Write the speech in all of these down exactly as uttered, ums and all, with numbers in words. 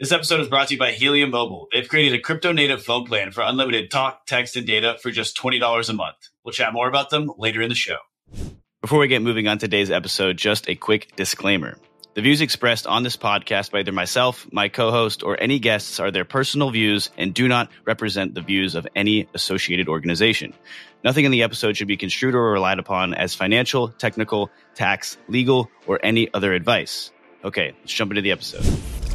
This episode is brought to you by Helium Mobile. They've created a crypto-native phone plan for unlimited talk, text, and data for just twenty dollars a month. We'll chat more about them later in the show. Before we get moving on today's episode, just a quick disclaimer. The views expressed on this podcast by either myself, my co-host, or any guests are their personal views and do not represent the views of any associated organization. Nothing in the episode should be construed or relied upon as financial, technical, tax, legal, or any other advice. Okay, let's jump into the episode.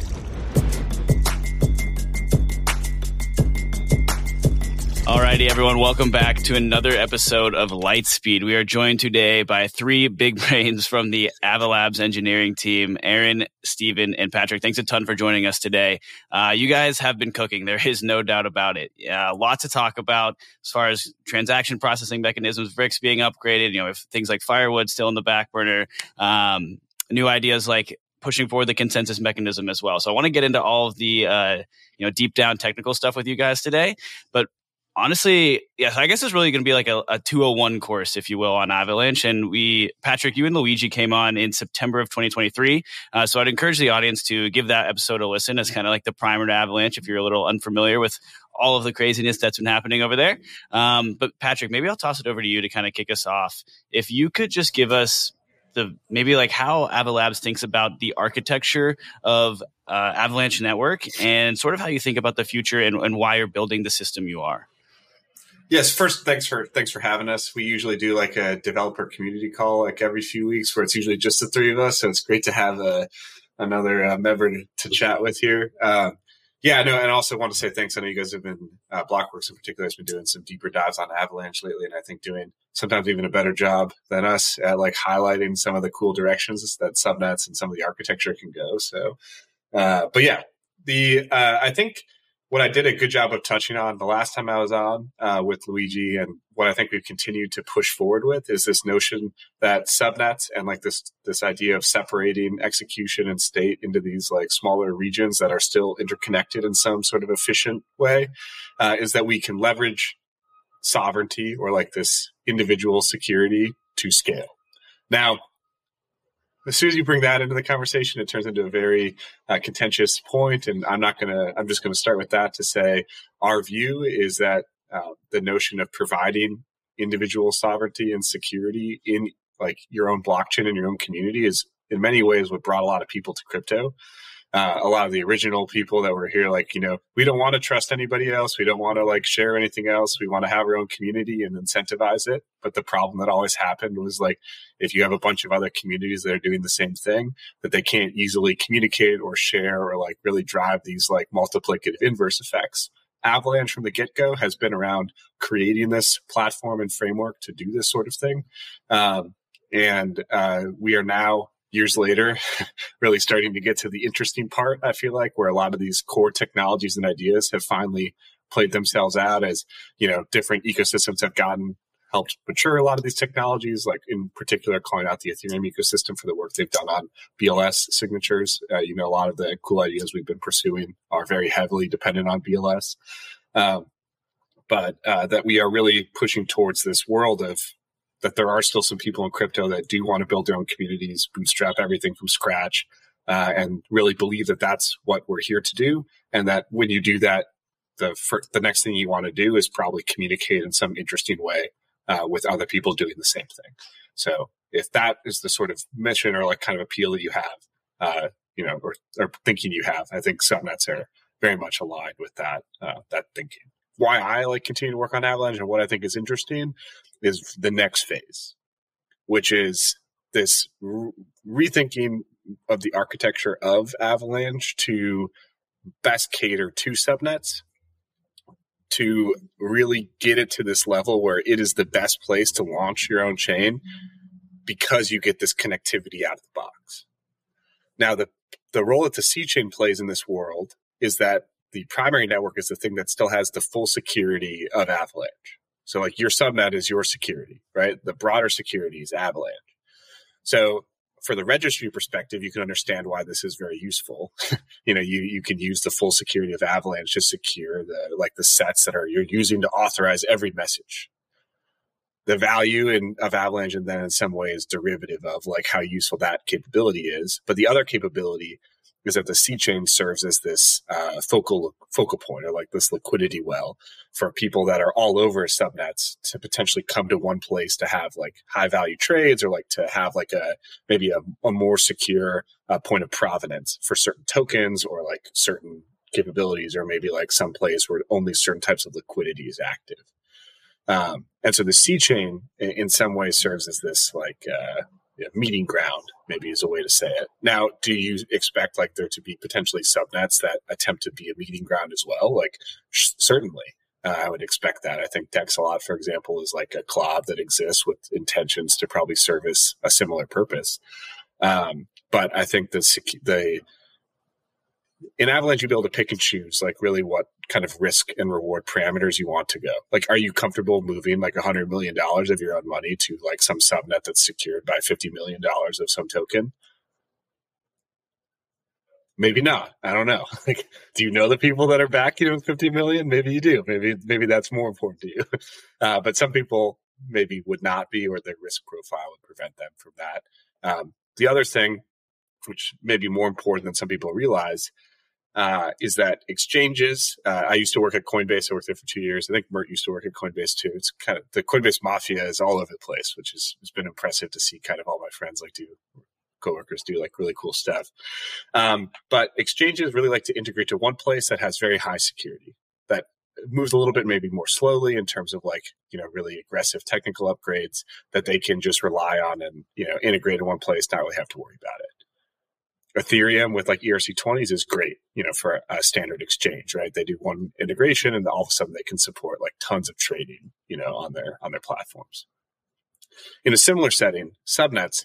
Alrighty, everyone. Welcome back to another episode of Lightspeed. We are joined today by three big brains from the Avalabs engineering team, Aaron, Steven, and Patrick. Thanks a ton for joining us today. Uh, you guys have been cooking. There is no doubt about it. Uh, lots to talk about as far as transaction processing mechanisms, V R I X being upgraded, you know, if things like Firewood still in the back burner, um, new ideas like pushing forward the consensus mechanism as well. So I want to get into all of the, uh, you know, deep down technical stuff with you guys today. But honestly, yes, I guess it's really going to be like a, a two oh one course, if you will, on Avalanche. And we, Patrick, you and Luigi came on in September of twenty twenty-three. Uh, so I'd encourage the audience to give that episode a listen as kind of like the primer to Avalanche if you're a little unfamiliar with all of the craziness that's been happening over there. Um, but Patrick, maybe I'll toss it over to you to kind of kick us off. If you could just give us the maybe like how Avalabs thinks about the architecture of uh, Avalanche Network and sort of how you think about the future and, and why you're building the system you are. Yes. First, thanks for thanks for having us. We usually do like a developer community call like every few weeks, where it's usually just the three of us. So it's great to have a, another uh, member to, to chat with here. Uh, yeah, no, and I also want to say thanks. I know you guys have been uh, Blockworks in particular has been doing some deeper dives on Avalanche lately, and I think doing sometimes even a better job than us at like highlighting some of the cool directions that subnets and some of the architecture can go. So, uh, but yeah, the uh, I think. What I did a good job of touching on the last time I was on uh, with Luigi, and what I think we've continued to push forward with is this notion that subnets and like this this idea of separating execution and state into these like smaller regions that are still interconnected in some sort of efficient way, uh, is that we can leverage sovereignty or like this individual security to scale. Now, as soon as you bring that into the conversation, it turns into a very uh, contentious point, and I'm not going to. I'm just going to start with that to say our view is that uh, the notion of providing individual sovereignty and security in like your own blockchain and your own community is in many ways what brought a lot of people to crypto. Uh, a lot of the original people that were here, like, you know, we don't want to trust anybody else. We don't want to like share anything else. We want to have our own community and incentivize it. But the problem that always happened was like, if you have a bunch of other communities that are doing the same thing, that they can't easily communicate or share or like really drive these like multiplicative inverse effects. Avalanche from the get-go has been around creating this platform and framework to do this sort of thing. Um, and uh, we are now, years later, really starting to get to the interesting part, I feel like, where a lot of these core technologies and ideas have finally played themselves out as, you know, different ecosystems have gotten, helped mature a lot of these technologies, like in particular calling out the Ethereum ecosystem for the work they've done on B L S signatures. Uh, you know, a lot of the cool ideas we've been pursuing are very heavily dependent on B L S. Um, but uh, that we are really pushing towards this world of that there are still some people in crypto that do want to build their own communities, bootstrap everything from scratch, uh, and really believe that that's what we're here to do. And that when you do that, the first, the next thing you want to do is probably communicate in some interesting way uh, with other people doing the same thing. So if that is the sort of mission or like kind of appeal that you have, uh, you know, or, or thinking you have, I think subnets are very much aligned with that, uh, that thinking. Why I like continue to work on Avalanche and what I think is interesting is the next phase, which is this re- rethinking of the architecture of Avalanche to best cater to subnets, to really get it to this level where it is the best place to launch your own chain because you get this connectivity out of the box. Now, the, the role that the C chain plays in this world is that the primary network is the thing that still has the full security of Avalanche. So like your subnet is your security, right? The broader security is Avalanche. So for the registry perspective, you can understand why this is very useful. you know, you, you can use the full security of Avalanche to secure the, like the sets that are you're using to authorize every message. The value in, of Avalanche and then in some ways derivative of like how useful that capability is. But the other capability is that the C chain serves as this uh, focal focal point, or like this liquidity well for people that are all over subnets to potentially come to one place to have like high value trades, or like to have like a maybe a, a more secure uh, point of provenance for certain tokens, or like certain capabilities, or maybe like some place where only certain types of liquidity is active. Um, and so the C chain in, in some ways serves as this like uh, you know, meeting ground, maybe is a way to say it. Now, do you expect like there to be potentially subnets that attempt to be a meeting ground as well? Like sh- certainly, uh, I would expect that. I think Dexalot, for example, is like a C L O B that exists with intentions to probably service a similar purpose. Um, but I think the secu- the in Avalanche, you'll be able to pick and choose like really what kind of risk and reward parameters you want to go. Like, are you comfortable moving like a hundred million dollars of your own money to like some subnet that's secured by fifty million dollars of some token? Maybe not. I don't know. Like, do you know the people that are backing you with fifty million? Maybe you do. Maybe, maybe that's more important to you. Uh, but some people maybe would not be, or their risk profile would prevent them from that. Um, the other thing, which may be more important than some people realize, uh, is that exchanges, uh, I used to work at Coinbase. I worked there for two years. I think Mert used to work at Coinbase too. It's kind of, the Coinbase mafia is all over the place, which is, has been impressive to see kind of all my friends like do, coworkers do like really cool stuff. Um, but exchanges really like to integrate to one place that has very high security, that moves a little bit maybe more slowly in terms of like, you know, really aggressive technical upgrades that they can just rely on and, you know, integrate in one place, not really have to worry about it. Ethereum with like E R C twenties is great, you know, for a standard exchange, right? They do one integration and all of a sudden they can support like tons of trading, you know, on their, on their platforms. In a similar setting, subnets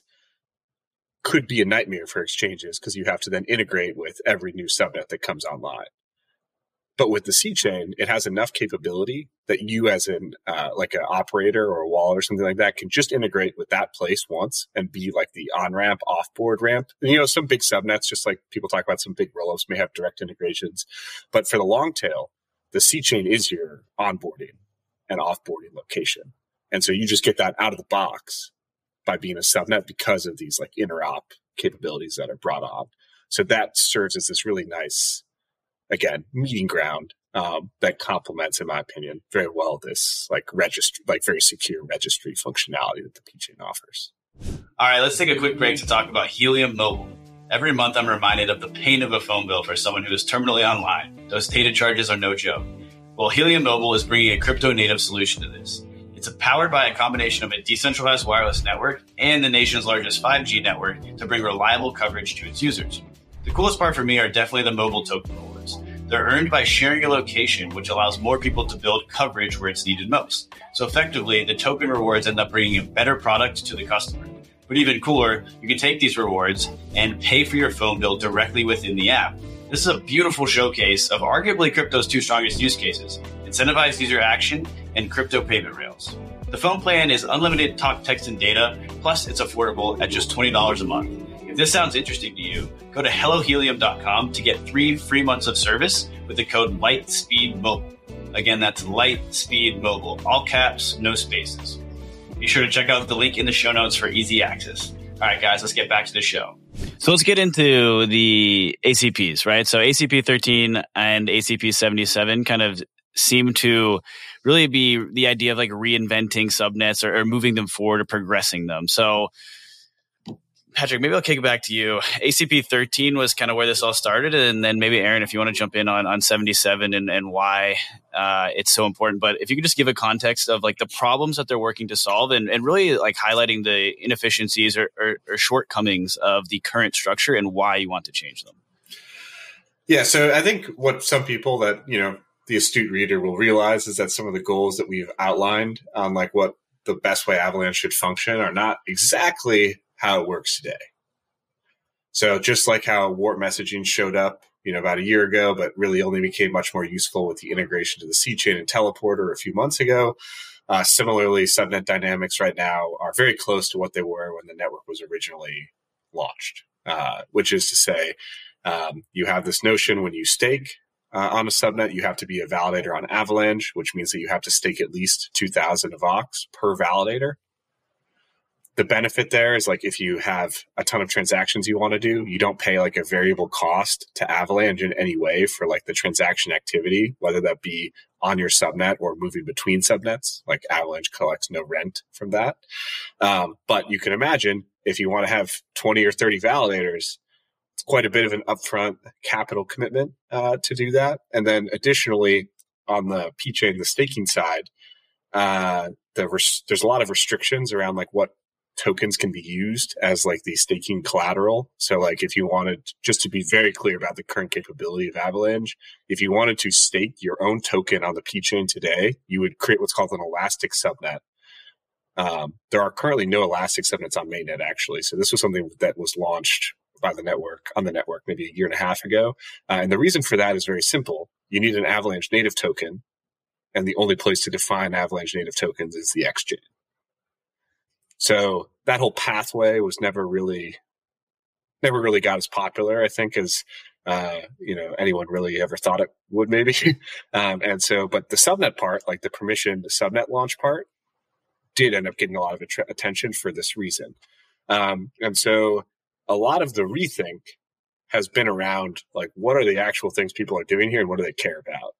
could be a nightmare for exchanges because you have to then integrate with every new subnet that comes online. But with the C chain, it has enough capability that you as an uh, like an operator or a wallet or something like that can just integrate with that place once and be like the on-ramp, off-board ramp. And, you know, some big subnets, just like people talk about, some big rollups may have direct integrations. But for the long tail, the C chain is your onboarding and offboarding location. And so you just get that out of the box by being a subnet because of these like interop capabilities that are brought on. So that serves as this really nice, again, meeting ground um, that complements, in my opinion, very well this like registry, like very secure registry functionality that the P chain offers. All right, let's take a quick break to talk about Helium Mobile. Every month, I'm reminded of the pain of a phone bill for someone who is terminally online. Those data charges are no joke. Well, Helium Mobile is bringing a crypto-native solution to this. It's powered by a combination of a decentralized wireless network and the nation's largest five G network to bring reliable coverage to its users. The coolest part for me are definitely the mobile token rewards. They're earned by sharing a location, which allows more people to build coverage where it's needed most. So effectively, the token rewards end up bringing a better product to the customer. But even cooler, you can take these rewards and pay for your phone bill directly within the app. This is a beautiful showcase of arguably crypto's two strongest use cases: incentivized user action and crypto payment rails. The phone plan is unlimited talk, text, and data, plus it's affordable at just twenty dollars a month. If this sounds interesting to you, go to hello helium dot com to get three free months of service with the code LIGHTSPEEDMOBILE. Again, that's LIGHTSPEEDMOBILE, all caps, no spaces. Be sure to check out the link in the show notes for easy access. All right, guys, let's get back to the show. So let's get into the A C Ps, right? So A C P thirteen and A C P seventy-seven kind of seem to really be the idea of like reinventing subnets or, or moving them forward or progressing them. So Patrick, maybe I'll kick it back to you. A C P thirteen was kind of where this all started. And then maybe Aaron, if you want to jump in on, on seventy-seven and, and why uh, it's so important. But if you could just give a context of like the problems that they're working to solve and, and really like highlighting the inefficiencies or, or, or shortcomings of the current structure and why you want to change them. Yeah. So I think what some people that, you know, the astute reader will realize is that some of the goals that we've outlined on like what the best way Avalanche should function are not exactly how it works today. So just like how warp messaging showed up, you know, about a year ago, but really only became much more useful with the integration to the C chain and Teleporter a few months ago. Uh, similarly, subnet dynamics right now are very close to what they were when the network was originally launched, uh, which is to say, um, you have this notion when you stake uh, on a subnet, you have to be a validator on Avalanche, which means that you have to stake at least two thousand of A U X per validator. the benefit there is like if you have a ton of transactions you want to do, you don't pay like a variable cost to Avalanche in any way for like the transaction activity, whether that be on your subnet or moving between subnets. Like Avalanche collects no rent from that. Um, but you can imagine if you want to have twenty or thirty validators, it's quite a bit of an upfront capital commitment uh, to do that. And then additionally, on the P chain, the staking side, uh, the res- there's a lot of restrictions around like what tokens can be used as like the staking collateral. So like if you wanted, just to be very clear about the current capability of Avalanche, if you wanted to stake your own token on the P chain today, you would create what's called an elastic subnet. Um, there are currently no elastic subnets on mainnet actually. So this was something that was launched by the network on the network maybe a year and a half ago. Uh, and the reason for that is very simple. You need an Avalanche native token. And the only place to define Avalanche native tokens is the X chain. So that whole pathway was never really, never really got as popular, I think, as uh, you know anyone really ever thought it would, maybe. um, and so, but the subnet part, like the permission, the subnet launch part, did end up getting a lot of att- attention for this reason. Um, and so, a lot of the rethink has been around like what are the actual things people are doing here and what do they care about.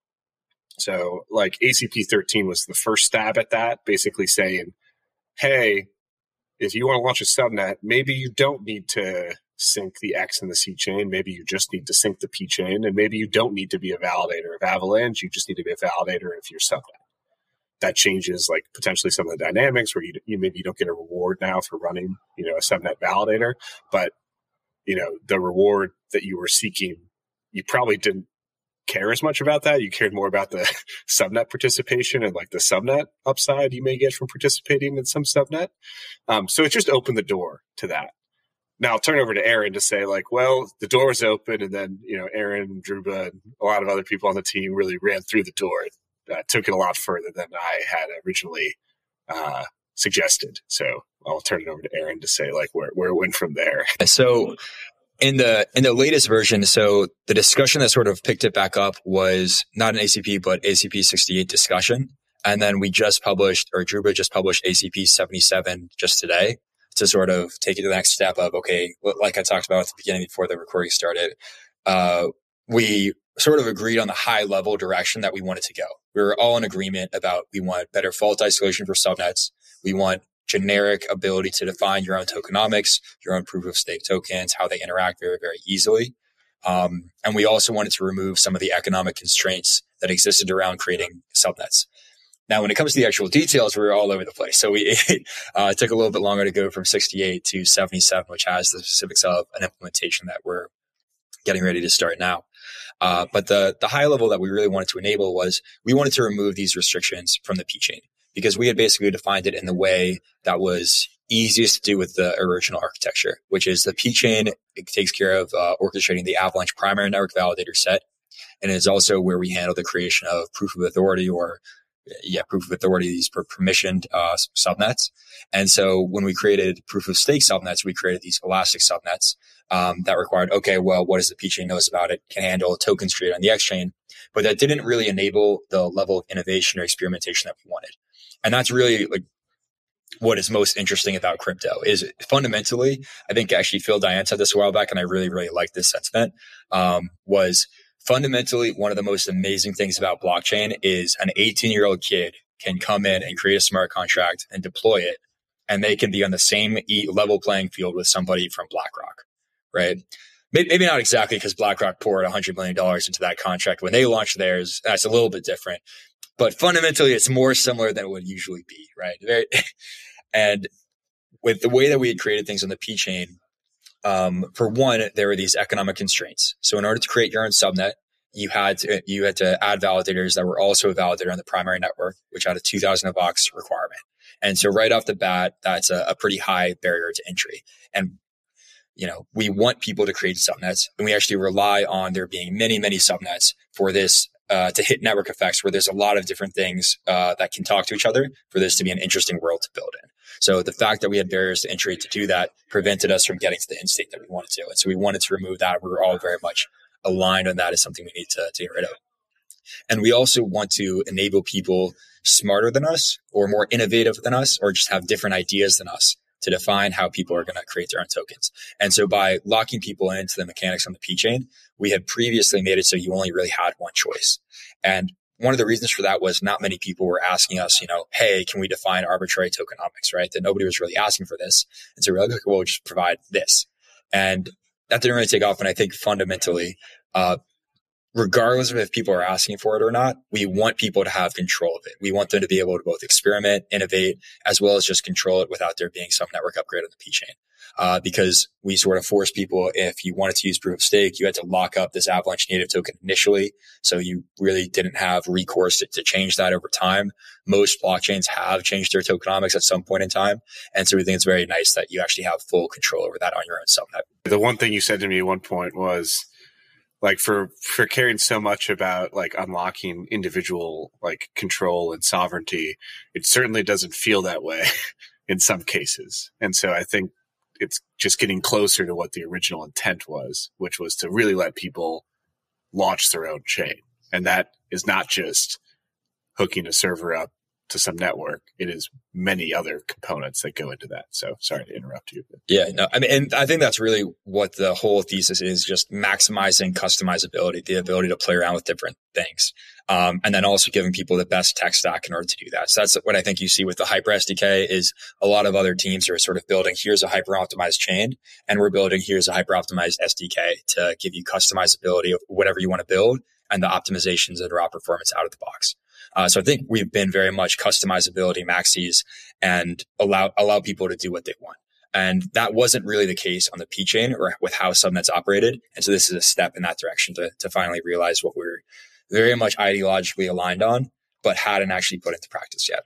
So, like A C P thirteen was the first stab at that, basically saying, hey, if you want to launch a subnet, maybe you don't need to sync the X and the C chain. Maybe you just need to sync the P chain. And maybe you don't need to be a validator of Avalanche. You just need to be a validator of your subnet. That changes like potentially some of the dynamics where you, you maybe you don't get a reward now for running, you know, a subnet validator. But, you know, the reward that you were seeking, you probably didn't care as much about that. You cared more about the subnet participation and like the subnet upside you may get from participating in some subnet. Um, so it just opened the door to that. Now I'll turn over to Aaron to say like, well, the door was open and then, you know, Aaron, Druba, and a lot of other people on the team really ran through the door. Uh, took it a lot further than I had originally uh, suggested. So I'll turn it over to Aaron to say like where, where it went from there. So In the in the latest version, so the discussion that sort of picked it back up was not an A C P, but A C P sixty-eight discussion. And then we just published, or Druba just published A C P seventy-seven just today to sort of take it to the next step of, okay, like I talked about at the beginning before the recording started, uh, we sort of agreed on the high level direction that we wanted to go. We were all in agreement about we want better fault isolation for subnets. We want generic ability to define your own tokenomics, your own proof of stake tokens, how they interact very, very easily. Um, and we also wanted to remove some of the economic constraints that existed around creating subnets. Now, when it comes to the actual details, we were all over the place. So we uh, it took a little bit longer to go from sixty-eight to seventy-seven, which has the specifics of an implementation that we're getting ready to start now. Uh, but the the high level that we really wanted to enable was we wanted to remove these restrictions from the P chain, because we had basically defined it in the way that was easiest to do with the original architecture, which is the P chain. It takes care of uh, orchestrating the Avalanche primary network validator set. And it is also where we handle the creation of proof of authority or yeah, proof of authority, these per permissioned uh, subnets. And so when we created proof of stake subnets, we created these elastic subnets um, that required, okay, well, what does the P chain knows about it? Can handle tokens created on the X chain, but that didn't really enable the level of innovation or experimentation that we wanted. And that's really like what is most interesting about crypto is fundamentally, I think actually Phil Diane said this a while back, and I really, really like this sentiment, um, was fundamentally one of the most amazing things about blockchain is an eighteen year old kid can come in and create a smart contract and deploy it, and they can be on the same level playing field with somebody from BlackRock, right? Maybe not exactly, because BlackRock poured one hundred million dollars into that contract when they launched theirs. That's a little bit different. But fundamentally, it's more similar than it would usually be, right? Very, and with the way that we had created things on the P chain, um, for one, there were these economic constraints. So in order to create your own subnet, you had to, you had to add validators that were also a validator on the primary network, which had a two thousand vox requirement. And so right off the bat, that's a, a pretty high barrier to entry. And you know, we want people to create subnets, and we actually rely on there being many, many subnets for this uh, to hit network effects where there's a lot of different things uh, that can talk to each other for this to be an interesting world to build in. So the fact that we had barriers to entry to do that prevented us from getting to the end state that we wanted to. And so we wanted to remove that. We were all very much aligned on that as something we need to, to get rid of. And we also want to enable people smarter than us or more innovative than us or just have different ideas than us to define how people are going to create their own tokens. And so by locking people into the mechanics on the P chain, we had previously made it so you only really had one choice. And one of the reasons for that was not many people were asking us, you know, hey, can we define arbitrary tokenomics, right? That nobody was really asking for this. And so we're like, okay, well, we'll just provide this. And that didn't really take off. And I think fundamentally, uh, regardless of if people are asking for it or not, we want people to have control of it. We want them to be able to both experiment, innovate, as well as just control it without there being some network upgrade on the P chain. Uh, because we sort of force people, if you wanted to use proof of stake, you had to lock up this Avalanche native token initially. So you really didn't have recourse to, to change that over time. Most blockchains have changed their tokenomics at some point in time. And so we think it's very nice that you actually have full control over that on your own subnet. The one thing you said to me at one point was, like for, for caring so much about like unlocking individual like control and sovereignty, it certainly doesn't feel that way in some cases. And so I think it's just getting closer to what the original intent was, which was to really let people launch their own chain. And that is not just hooking a server up to some network. It is many other components that go into that. So sorry to interrupt you. Yeah, no, I mean, and I think that's really what the whole thesis is, just maximizing customizability, the ability to play around with different things. Um, and then also giving people the best tech stack in order to do that. So that's what I think you see with the Hyper S D K is a lot of other teams are sort of building, here's a hyper optimized chain, and we're building, here's a hyper optimized S D K to give you customizability of whatever you want to build and the optimizations and raw performance out of the box. Uh, so I think we've been very much customizability maxis and allow, allow people to do what they want. And that wasn't really the case on the P chain or with how subnets operated. And so this is a step in that direction to, to finally realize what we're very much ideologically aligned on, but hadn't actually put into practice yet.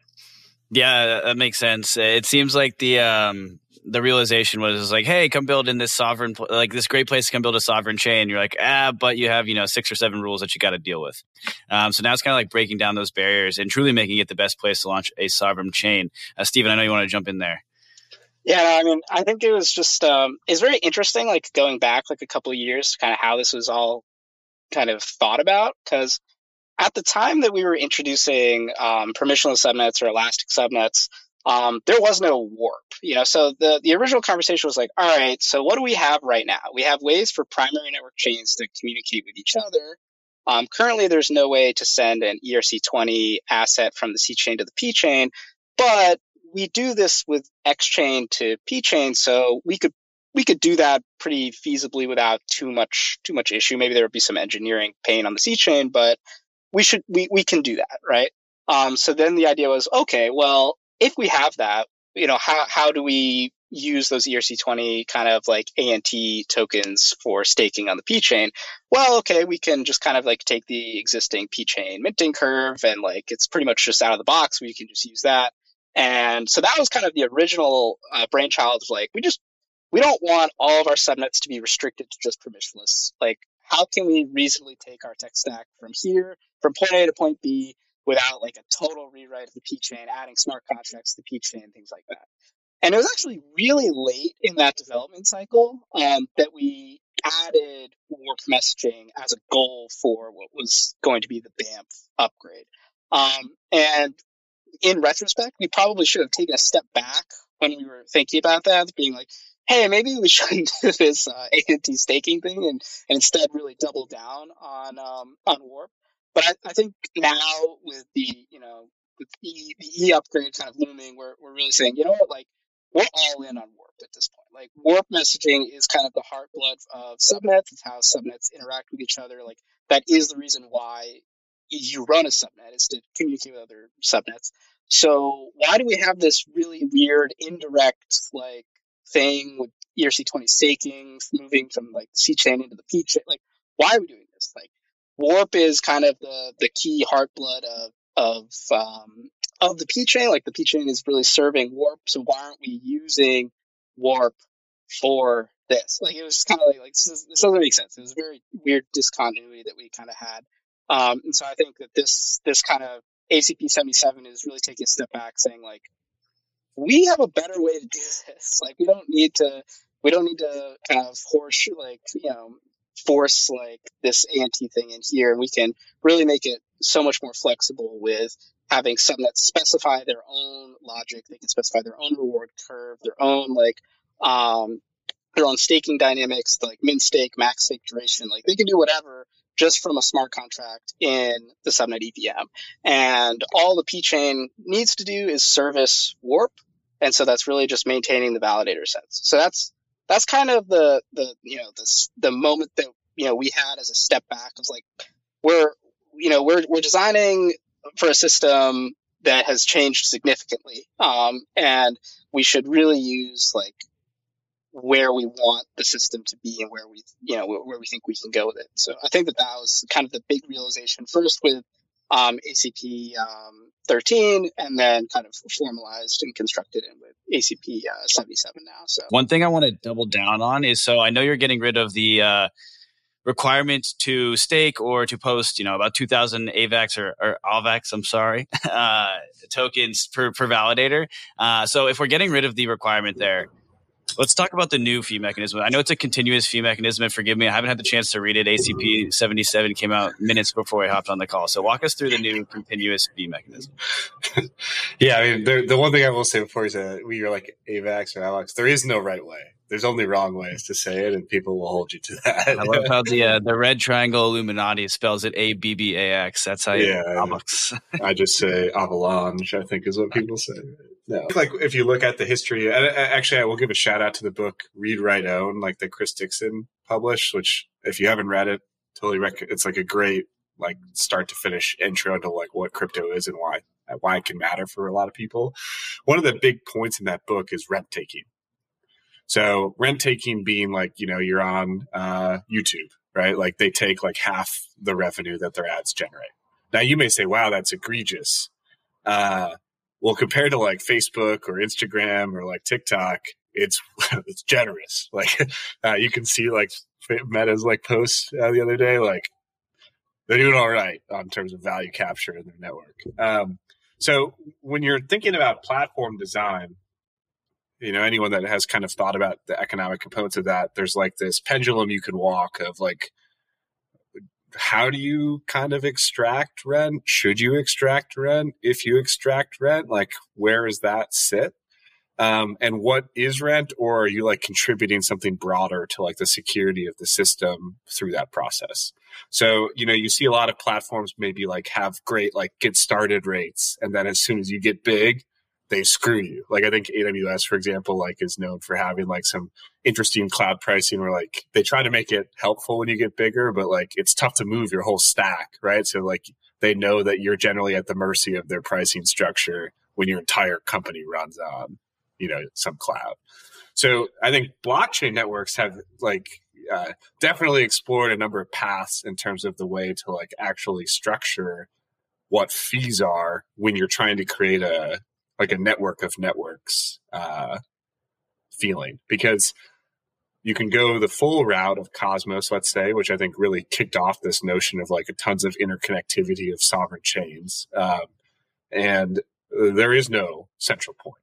Yeah, that makes sense. It seems like the, um, the realization was like, hey, come build in this sovereign, like this great place to come build a sovereign chain. You're like, ah, but you have, you know, six or seven rules that you got to deal with. Um, so now it's kind of like breaking down those barriers and truly making it the best place to launch a sovereign chain. Uh, Steven, I know you want to jump in there. Yeah, I mean, I think it was just, um, it's very interesting, like going back like a couple of years, kind of how this was all kind of thought about. Because at the time that we were introducing um, permissionless subnets or elastic subnets, Um, there was no warp, you know, so the, the original conversation was like, all right, so what do we have right now? We have ways for primary network chains to communicate with each other. Um, currently, there's no way to send an E R C twenty asset from the C chain to the P chain, but we do this with X chain to P chain, so we could we could do that pretty feasibly without too much too much issue. Maybe there would be some engineering pain on the C chain, but we should we we can do that, right? Um, so then the idea was, okay, well, if we have that, you know, how how do we use those E R C twenty kind of like A N T tokens for staking on the P chain? Well, okay, we can just kind of like take the existing P chain minting curve and like it's pretty much just out of the box. We can just use that. And so that was kind of the original uh, brainchild of like, we just, we don't want all of our subnets to be restricted to just permissionless. Like, how can we reasonably take our tech stack from here, from point A to point B, without like a total rewrite of the P chain, adding smart contracts to the P chain, things like that. And it was actually really late in that development cycle um, that we added warp messaging as a goal for what was going to be the B A M F upgrade. Um, and in retrospect, we probably should have taken a step back when we were thinking about that, being like, hey, maybe we shouldn't do this uh, A N T staking thing and, and instead really double down on um, on warp. But I, I think now with the, you know, with the, the E upgrade kind of looming, we're we're really saying, you know what, like, we're all in on warp at this point. Like, warp messaging is kind of the heart blood of subnets. It's how subnets interact with each other. Like, that is the reason why you run a subnet, is to communicate with other subnets. So why do we have this really weird indirect like thing with E R C twenty staking, moving from like the C chain into the P chain? Like, why are we doing this? Like, warp is kind of the the key heart blood of of um, of the P chain. Like, the P chain is really serving warp, so why aren't we using warp for this? Like, it was kind of like, like this, this doesn't make sense. It was a very weird discontinuity that we kind of had, um, and so I think that this this kind of A C P seventy-seven is really taking a step back, saying like, we have a better way to do this. Like, we don't need to we don't need to kind of horse like you know force like this A N T thing in here, and we can really make it so much more flexible with having some that specify their own logic. They can specify their own reward curve, their own like um, their own staking dynamics, like min stake, max stake duration. Like they can do whatever just from a smart contract in the subnet E V M. And all the P chain needs to do is service warp. And so that's really just maintaining the validator sets. So that's that's kind of the the you know this the moment that you know we had as a step back. It was like we're you know we're we're designing for a system that has changed significantly, um, and we should really use like where we want the system to be and where we you know where we think we can go with it. So I think that that was kind of the big realization first with um, A C P um, thirteen, and then kind of formalized and constructed in with A C P uh, seventy-seven now. So one thing I want to double down on is, so I know you're getting rid of the uh, requirement to stake or to post, you know, about two thousand A VAX or, or A VAX, I'm sorry, uh, tokens per, per validator. Uh, so if we're getting rid of the requirement there, let's talk about the new fee mechanism. I know it's a continuous fee mechanism, and forgive me, I haven't had the chance to read it. A C P seventy-seven came out minutes before I hopped on the call. So walk us through the new continuous fee mechanism. Yeah, I mean, the, the one thing I will say before is that we are like A VAX or A VAX, there is no right way. There's only wrong ways to say it, and people will hold you to that. I love how the uh, the red triangle Illuminati spells it A B B A X. That's how you yeah, I just say avalanche, I think is what people say. No. Like if you look at the history, actually, I will give a shout out to the book Read, Write, Own, like that Chris Dixon published, which if you haven't read it, totally rec- it's like a great like start to finish intro to like what crypto is and why why it can matter for a lot of people. One of the big points in that book is rent taking. So rent taking being like, you know, you're on uh, YouTube, right? Like they take like half the revenue that their ads generate. Now you may say, wow, that's egregious. Uh, well, compared to like Facebook or Instagram or like TikTok, it's it's generous. Like uh, you can see like Meta's like post uh, the other day, like they're doing all right in terms of value capture in their network. Um, so when you're thinking about platform design, you know, anyone that has kind of thought about the economic components of that, there's like this pendulum you can walk of like, how do you kind of extract rent? Should you extract rent? If you extract rent, like where does that sit? Um, and what is rent? Or are you like contributing something broader to like the security of the system through that process? So, you know, you see a lot of platforms maybe like have great like get started rates. And then as soon as you get big, they screw you. Like I think A W S, for example, like is known for having like some interesting cloud pricing where like they try to make it helpful when you get bigger, but like it's tough to move your whole stack, right? So like they know that you're generally at the mercy of their pricing structure when your entire company runs on, you know, some cloud. So I think blockchain networks have like uh, definitely explored a number of paths in terms of the way to like actually structure what fees are when you're trying to create a like a network of networks uh, feeling, because you can go the full route of Cosmos, let's say, which I think really kicked off this notion of like a tons of interconnectivity of sovereign chains. Um, and there is no central point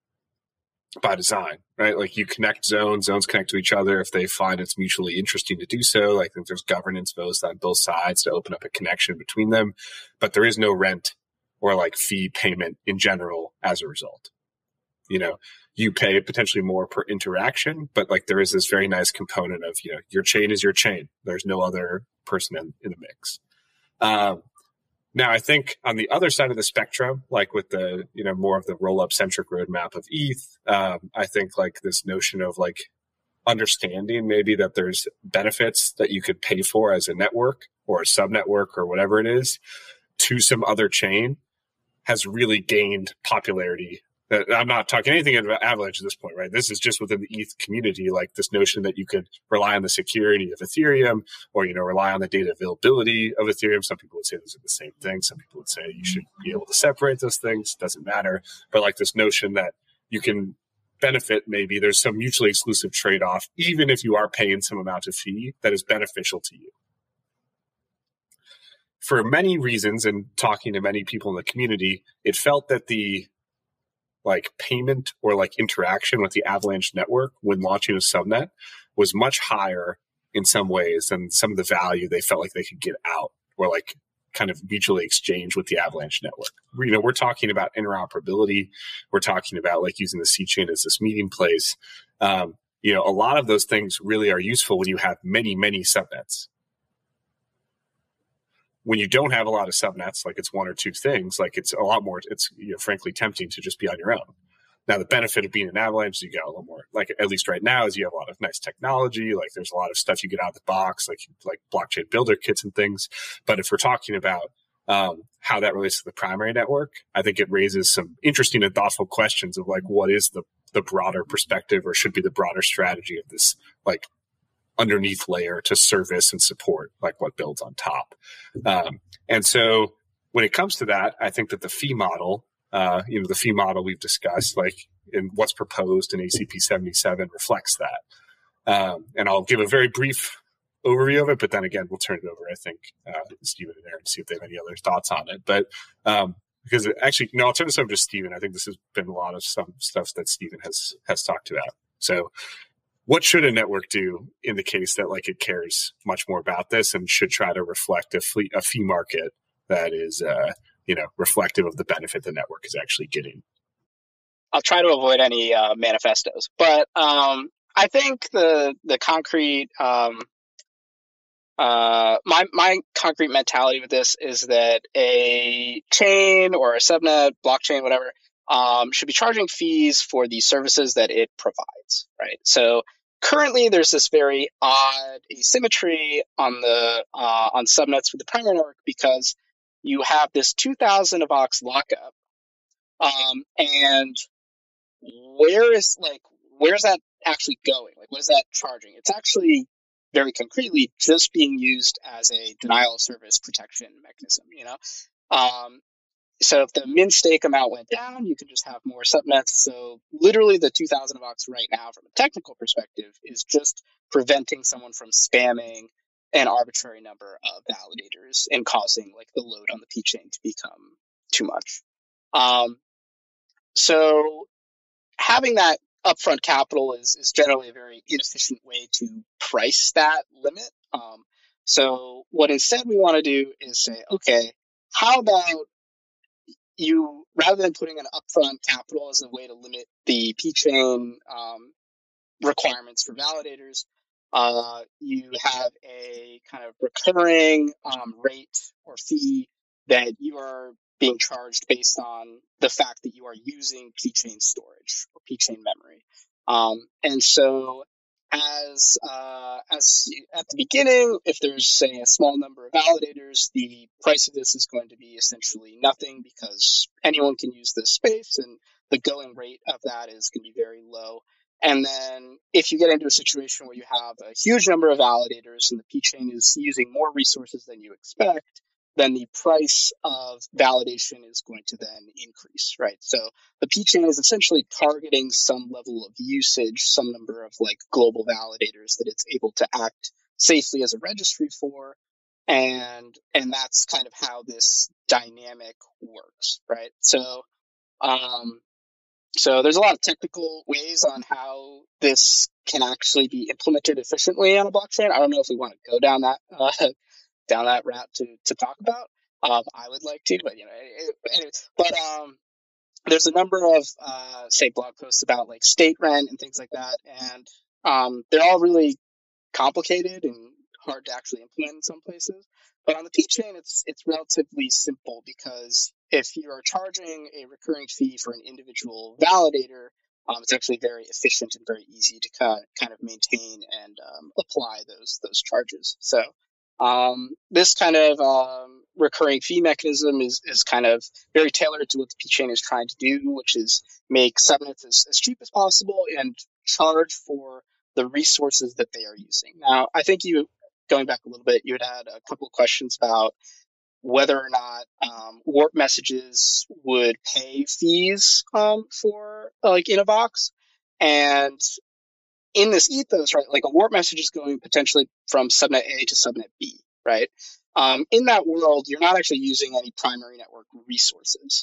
by design, right? Like you connect zones, zones connect to each other if they find it's mutually interesting to do so. Like there's governance both on both sides to open up a connection between them, but there is no rent or like fee payment in general as a result. You know, you pay potentially more per interaction, but like there is this very nice component of, you know, your chain is your chain. There's no other person in, in the mix. Um, now, I think on the other side of the spectrum, like with the, you know, more of the roll-up centric roadmap of E T H, um, I think like this notion of like understanding maybe that there's benefits that you could pay for as a network or a sub-network or whatever it is to some other chain has really gained popularity. I'm not talking anything about Avalanche at this point, right? This is just within the E T H community, like this notion that you could rely on the security of Ethereum or, you know, rely on the data availability of Ethereum. Some people would say those are the same thing. Some people would say you should be able to separate those things. Doesn't matter. But like this notion that you can benefit, maybe there's some mutually exclusive trade-off, even if you are paying some amount of fee that is beneficial to you. For many reasons, and talking to many people in the community, it felt that the like payment or like interaction with the Avalanche network when launching a subnet was much higher in some ways, and some of the value they felt like they could get out were like kind of mutually exchanged with the Avalanche network. You know, we're talking about interoperability. We're talking about like using the C chain as this meeting place. Um, you know, a lot of those things really are useful when you have many, many subnets. When you don't have a lot of subnets, like it's one or two things, like it's a lot more, it's, you know, frankly tempting to just be on your own. Now, the benefit of being an Avalanche is you get a little more, like at least right now, is you have a lot of nice technology. Like there's a lot of stuff you get out of the box, like like blockchain builder kits and things. But if we're talking about um, how that relates to the primary network, I think it raises some interesting and thoughtful questions of like, what is the the broader perspective, or should be the broader strategy of this like underneath layer to service and support like what builds on top. Um, and so when it comes to that, I think that the fee model. Uh, you know, the fee model we've discussed, like in what's proposed in A C P seventy-seven reflects that. Um, and I'll give a very brief overview of it, but then again, we'll turn it over, I think, uh, to Stephen and Aaron to see if they have any other thoughts on it. But um, because it, actually, no, I'll turn this over to Stephen. I think this has been a lot of some stuff that Stephen has, has talked about. So what should a network do in the case that like it cares much more about this and should try to reflect a, fleet, a fee market that is, uh, you know, reflective of the benefit the network is actually getting? I'll try to avoid any uh, manifestos, but um, I think the the concrete um, uh, my my concrete mentality with this is that a chain or a subnet, blockchain, whatever, um, should be charging fees for the services that it provides, right? So currently, there's this very odd asymmetry on the uh, on subnets with the primary network because you have this two thousand Avox lockup, um, and where is like where's that actually going? Like, what is that charging? It's actually very concretely just being used as a denial of service protection mechanism. You know, um, so if the min stake amount went down, you can just have more subnets. So literally, the two thousand Avox right now, from a technical perspective, is just preventing someone from spamming an arbitrary number of validators and causing like the load on the P chain to become too much. Um, so having that upfront capital is, is generally a very inefficient way to price that limit. Um, so what instead we want to do is say, okay, how about you, rather than putting an upfront capital as a way to limit the P chain um, requirements for validators, Uh, you have a kind of recurring um, rate or fee that you are being charged based on the fact that you are using P chain storage or P chain memory. Um, and so as uh, as at the beginning, if there's, say, a small number of validators, the price of this is going to be essentially nothing because anyone can use this space, and the going rate of that is going to be very low. And then if you get into a situation where you have a huge number of validators and the P chain is using more resources than you expect, then the price of validation is going to then increase, right? So the P chain is essentially targeting some level of usage, some number of like global validators that it's able to act safely as a registry for. And, and that's kind of how this dynamic works, right? So, um, So there's a lot of technical ways on how this can actually be implemented efficiently on a blockchain. I don't know if we want to go down that uh, down that route to, to talk about. Um, I would like to, but you know, anyway. But um, there's a number of uh, say blog posts about like state rent and things like that, and um, they're all really complicated and hard to actually implement in some places. But on the P chain, it's it's relatively simple because if you are charging a recurring fee for an individual validator, um, it's actually very efficient and very easy to kind of, kind of maintain and um, apply those those charges. So um, this kind of um, recurring fee mechanism is is kind of very tailored to what the P chain is trying to do, which is make subnets as, as cheap as possible and charge for the resources that they are using. Now, I think you, going back a little bit, you had had a couple of questions about whether or not um, warp messages would pay fees um, for uh, like in a box. And in this ethos, right, like a warp message is going potentially from subnet A to subnet B, right? Um, in that world, you're not actually using any primary network resources.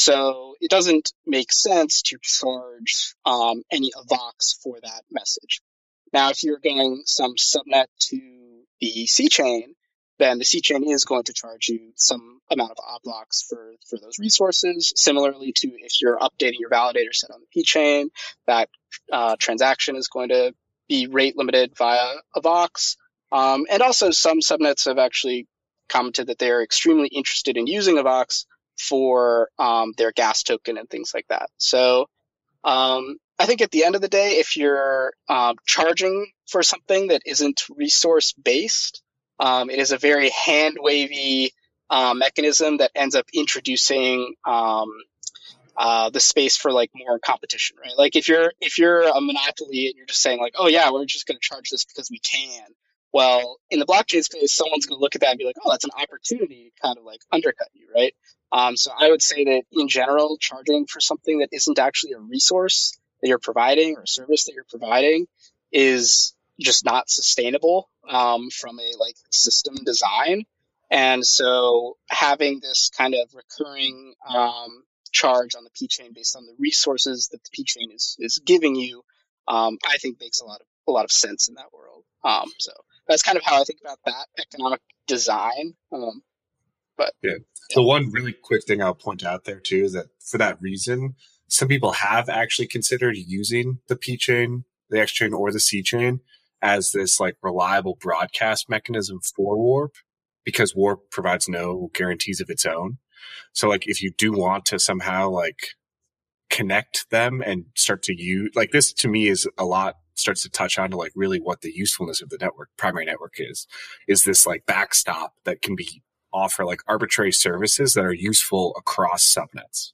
So it doesn't make sense to charge um, any Avox for that message. Now, if you're going some subnet to the C chain, then the C chain is going to charge you some amount of op blocks for, for those resources. Similarly to if you're updating your validator set on the P chain, that uh, transaction is going to be rate limited via a Vox. Um, and also some subnets have actually commented that they're extremely interested in using a Vox for um, their gas token and things like that. So um, I think at the end of the day, if you're um, charging for something that isn't resource based, um, it is a very hand wavy uh, mechanism that ends up introducing um, uh, the space for like more competition, right? Like if you're if you're a monopoly and you're just saying like, oh yeah, we're just going to charge this because we can. Well, in the blockchain space, someone's going to look at that and be like, oh, that's an opportunity to kind of like undercut you, right? Um, so I would say that in general, charging for something that isn't actually a resource that you're providing or a service that you're providing is just not sustainable um, from a like system design. And so having this kind of recurring um, charge on the P chain based on the resources that the P chain is is giving you, um, I think makes a lot of a lot of sense in that world. Um, so that's kind of how I think about that economic design. Um, but yeah. yeah. The one really quick thing I'll point out there too is that for that reason, some people have actually considered using the P chain, the X chain, or the C chain as this like reliable broadcast mechanism for Warp, because Warp provides no guarantees of its own. So like if you do want to somehow like connect them and start to use like this, to me is a lot starts to touch on to like really what the usefulness of the network, primary network is, is this like backstop that can be offer like arbitrary services that are useful across subnets.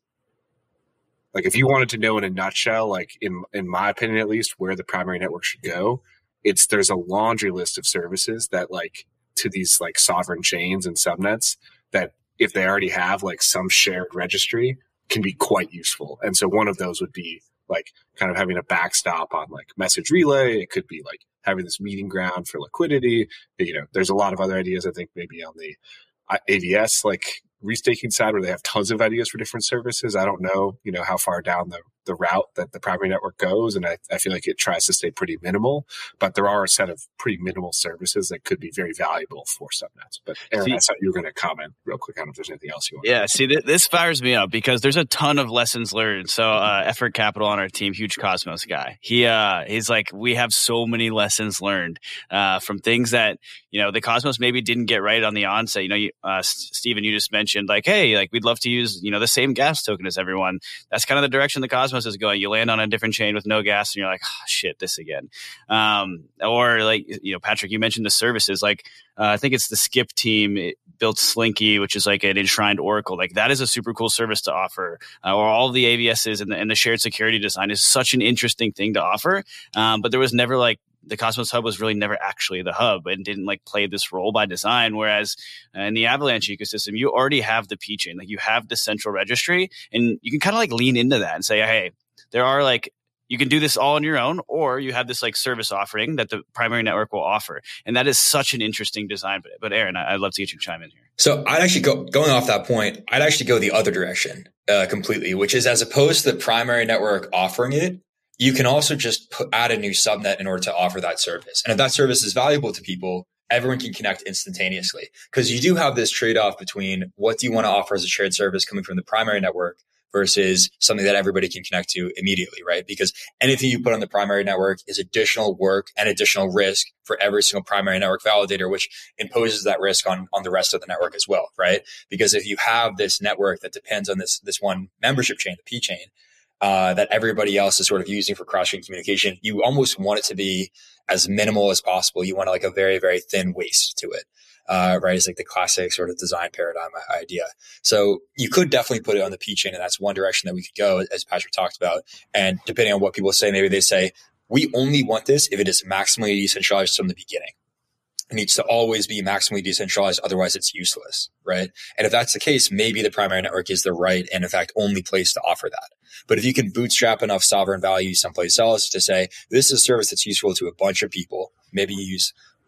Like if you wanted to know in a nutshell, like in in my opinion at least, where the primary network should go, it's there's a laundry list of services that like to these like sovereign chains and subnets that if they already have like some shared registry can be quite useful. And so one of those would be like kind of having a backstop on like message relay. It could be like having this meeting ground for liquidity. You know, there's a lot of other ideas, I think maybe on the A V S like restaking side where they have tons of ideas for different services. I don't know, you know, how far down the, the route that the primary network goes. And I, I feel like it tries to stay pretty minimal, but there are a set of pretty minimal services that could be very valuable for subnets. But Aaron, see, I thought you were going to comment real quick on if there's anything else you want. Yeah, see, th- this fires me up because there's a ton of lessons learned. So uh, Effort Capital on our team, huge Cosmos guy. He uh, he's like, we have so many lessons learned uh, from things that, you know, the Cosmos maybe didn't get right on the onset. You know, you, uh, Stephen, you just mentioned like, hey, like we'd love to use, you know, the same gas token as everyone. That's kind of the direction the Cosmos is going. You land on a different chain with no gas and you're like, oh, shit, this again. Um, or like, you know, Patrick, you mentioned the services. Like, uh, I think it's the Skip team it built Slinky, which is like an enshrined Oracle. Like that is a super cool service to offer. Uh, or all the A V Ss and the, and the shared security design is such an interesting thing to offer. Um, but there was never like, the Cosmos Hub was really never actually the hub and didn't like play this role by design. Whereas uh, in the Avalanche ecosystem, you already have the P chain, like you have the central registry, and you can kind of like lean into that and say, hey, there are like, you can do this all on your own, or you have this like service offering that the primary network will offer. And that is such an interesting design. But, but Aaron, I'd love to get you to chime in here. So I'd actually go, going off that point, I'd actually go the other direction uh, completely, which is as opposed to the primary network offering it, you can also just put, add a new subnet in order to offer that service. And if that service is valuable to people, everyone can connect instantaneously. Because you do have this trade-off between what do you want to offer as a shared service coming from the primary network versus something that everybody can connect to immediately, right? Because anything you put on the primary network is additional work and additional risk for every single primary network validator, which imposes that risk on, on the rest of the network as well, right? Because if you have this network that depends on this, this one membership chain, the P chain, Uh, that everybody else is sort of using for cross-chain communication, you almost want it to be as minimal as possible. You want like a very, very thin waist to it, uh, right? It's like the classic sort of design paradigm idea. So you could definitely put it on the P chain, and that's one direction that we could go, as Patrick talked about. And depending on what people say, maybe they say, we only want this if it is maximally decentralized from the beginning. It needs to always be maximally decentralized. Otherwise, it's useless, right? And if that's the case, maybe the primary network is the right and, in fact, only place to offer that. But if you can bootstrap enough sovereign value someplace else to say, this is a service that's useful to a bunch of people, maybe you use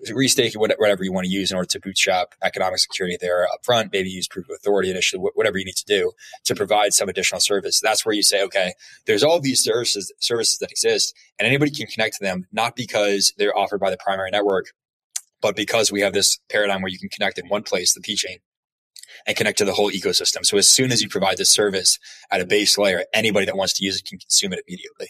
restake whatever you want to use in order to bootstrap economic security there up front, maybe use proof of authority initially, whatever you need to do to provide some additional service. That's where you say, okay, there's all these services, services that exist, and anybody can connect to them, not because they're offered by the primary network, but because we have this paradigm where you can connect in one place, the P chain, and connect to the whole ecosystem. So as soon as you provide this service at a base layer, anybody that wants to use it can consume it immediately.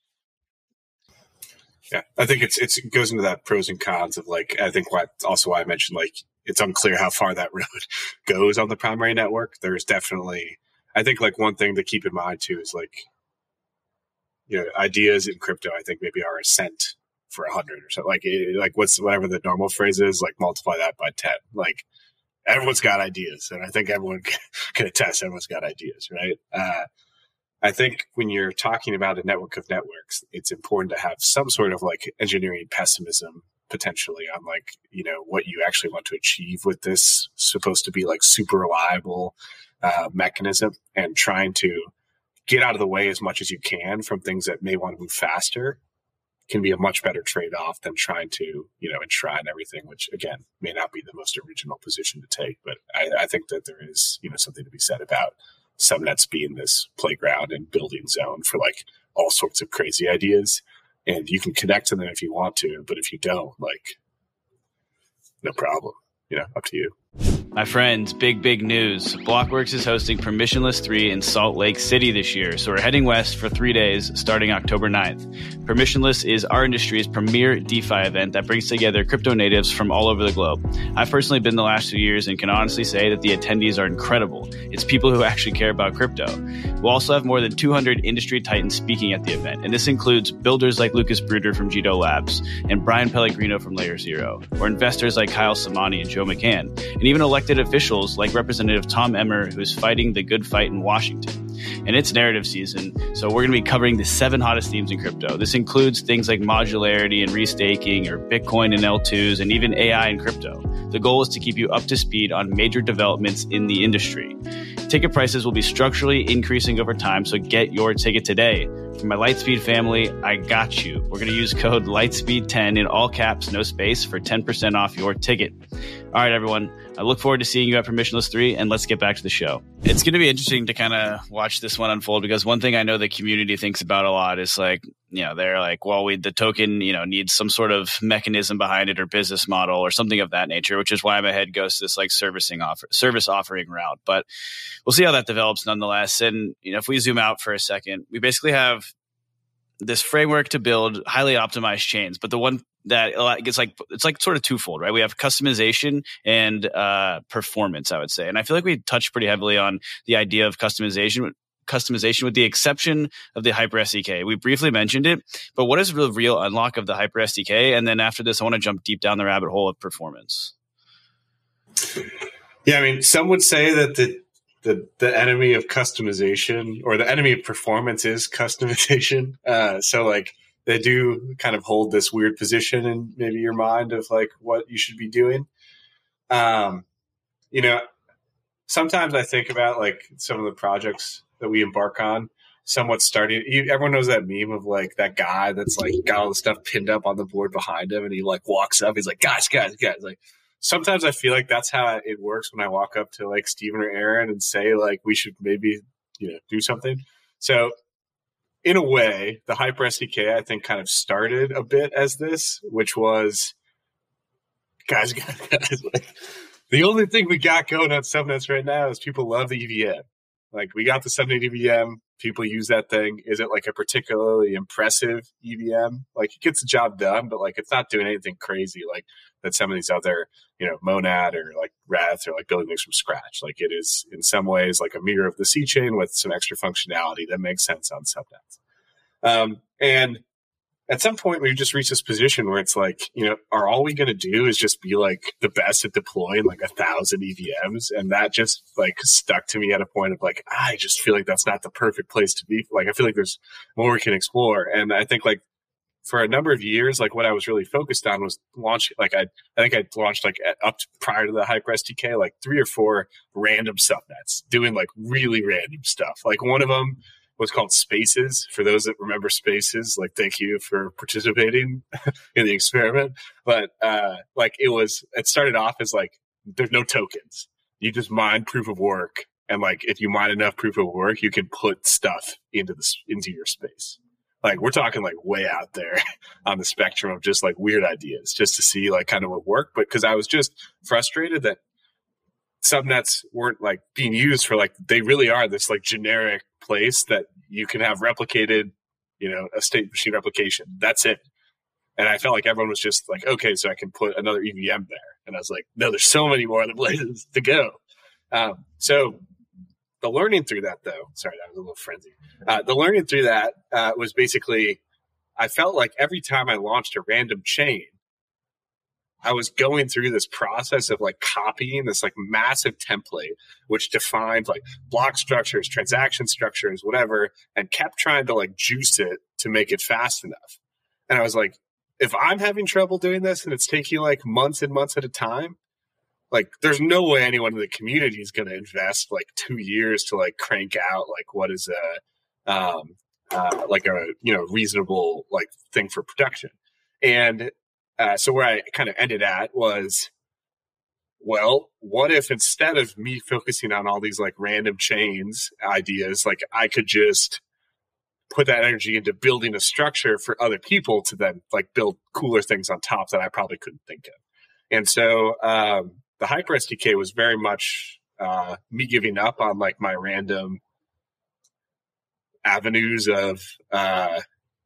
Yeah, I think it's, it's it goes into that pros and cons of like, I think why also why I mentioned like, it's unclear how far that road goes on the primary network. There's definitely, I think like one thing to keep in mind too is like, you know, ideas in crypto, I think maybe are a cent for a hundred or something. Like, it, like what's, whatever the normal phrase is, like multiply that by ten. Like everyone's got ideas. And I think everyone can attest everyone's got ideas, right? Uh, I think when you're talking about a network of networks, it's important to have some sort of like engineering pessimism potentially on like, you know, what you actually want to achieve with this supposed to be like super reliable uh, mechanism, and trying to get out of the way as much as you can from things that may want to move faster can be a much better trade-off than trying to, you know, enshrine everything, which again, may not be the most original position to take. But I, I think that there is, you know, something to be said about subnets being this playground and building zone for like all sorts of crazy ideas, and you can connect to them if you want to, but if you don't, like, no problem, you know, up to you. My friends, big, big news. Blockworks is hosting Permissionless three in Salt Lake City this year, so we're heading west for three days starting October ninth. Permissionless is our industry's premier DeFi event that brings together crypto natives from all over the globe. I've personally been the last two years and can honestly say that the attendees are incredible. It's people who actually care about crypto. We'll also have more than two hundred industry titans speaking at the event, and this includes builders like Lucas Bruder from Jito Labs and Brian Pellegrino from Layer Zero, or investors like Kyle Samani and Joe McCann, and even elected officials like Representative Tom Emmer, who is fighting the good fight in Washington. And it's narrative season, so we're going to be covering the seven hottest themes in crypto. This includes things like modularity and restaking, or Bitcoin and L twos, and even A I and crypto. The goal is to keep you up to speed on major developments in the industry. Ticket prices will be structurally increasing over time, so get your ticket today. For my Lightspeed family, I got you. We're going to use code Lightspeed ten in all caps, no space, for ten percent off your ticket. All right, everyone. I look forward to seeing you at Permissionless three, and let's get back to the show. It's going to be interesting to kind of watch this one unfold, because one thing I know the community thinks about a lot is like, you know, they're like, well, we, the token, you know, needs some sort of mechanism behind it or business model or something of that nature, which is why my head goes to this like servicing offer, service offering route. But we'll see how that develops nonetheless. And, you know, if we zoom out for a second, we basically have this framework to build highly optimized chains, but the one that it's like, it's like sort of twofold, right? We have customization and uh, performance, I would say. And I feel like we touched pretty heavily on the idea of customization, customization with the exception of the Hyper S D K. We briefly mentioned it, but what is the real unlock of the Hyper S D K? And then after this, I want to jump deep down the rabbit hole of performance. Yeah, I mean, some would say that the the the enemy of customization, or the enemy of performance, is customization. Uh, so like, they do kind of hold this weird position in maybe your mind of like what you should be doing. Um, you know, sometimes I think about like some of the projects that we embark on, somewhat starting. You, everyone knows that meme of like that guy that's like got all the stuff pinned up on the board behind him, and he like walks up. He's like, guys, guys, guys. Like, sometimes I feel like that's how it works when I walk up to like Steven or Aaron and say like, we should maybe, you know, do something. So in a way, the Hyper S D K, I think, kind of started a bit as this, which was, guys, guys, guys, like, the only thing we got going on subnets right now is people love the E V M. Like, we got the subnet E V M. People use that thing. Is it like a particularly impressive E V M? Like, it gets the job done, but like, it's not doing anything crazy like that some of these other, you know, Monad or like Reth or like building things from scratch. Like, it is in some ways like a mirror of the C chain with some extra functionality that makes sense on subnets. Um, and at some point we just reach this position where it's like, you know, are all we going to do is just be like the best at deploying like a thousand E V Ms? And that just like stuck to me at a point of like, I just feel like that's not the perfect place to be. Like, I feel like there's more we can explore. And I think like for a number of years, like what I was really focused on was launch. Like I, I think I launched like at, up to, prior to the Hyper S D K, like three or four random subnets doing like really random stuff. Like one of them was called Spaces. For those that remember Spaces, like, thank you for participating in the experiment. But uh, like it was, it started off as like, there's no tokens. You just mine proof of work. And like, if you mine enough proof of work, you can put stuff into the, into your space. Like, we're talking like way out there on the spectrum of just like weird ideas, just to see like kind of what worked. But because I was just frustrated that subnets weren't like being used for like, they really are this like generic place that you can have replicated, you know, a state machine replication. That's it. And I felt like everyone was just like, okay, so I can put another E V M there. And I was like, no, there's so many more other places to go. Um, so the learning through that, though, sorry, that was a little frenzy. Uh, the learning through that uh, was basically, I felt like every time I launched a random chain, I was going through this process of like copying this like massive template, which defined like block structures, transaction structures, whatever, and kept trying to like juice it to make it fast enough. And I was like, if I'm having trouble doing this and it's taking like months and months at a time, like, there's no way anyone in the community is going to invest like two years to like crank out like what is a um, uh, like a you know reasonable like thing for production. And uh, so where I kind of ended at was, well, what if instead of me focusing on all these like random chains ideas, like I could just put that energy into building a structure for other people to then like build cooler things on top that I probably couldn't think of. And so um, the Hyper S D K was very much uh, me giving up on like my random avenues of, uh,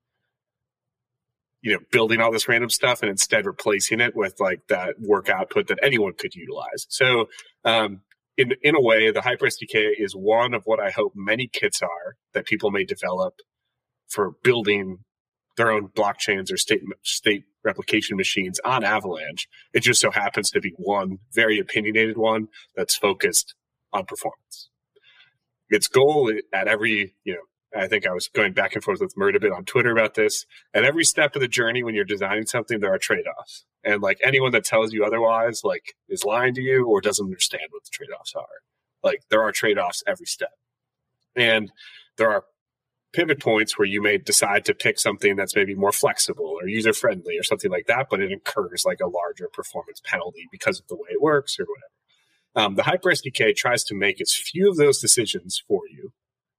you know, building all this random stuff and instead replacing it with like that work output that anyone could utilize. So um, in, in a way, the Hyper S D K is one of what I hope many kits are that people may develop for building their own blockchains or state state replication machines on Avalanche. It just so happens to be one very opinionated one that's focused on performance. Its goal at every, you know, I think I was going back and forth with Mert a bit on Twitter about this. At every step of the journey, when you're designing something, there are trade-offs. And like anyone that tells you otherwise, like is lying to you or doesn't understand what the trade-offs are. Like there are trade-offs every step. And there are pivot points where you may decide to pick something that's maybe more flexible or user-friendly or something like that, but it incurs like a larger performance penalty because of the way it works or whatever. Um, the Hyper S D K tries to make as few of those decisions for you,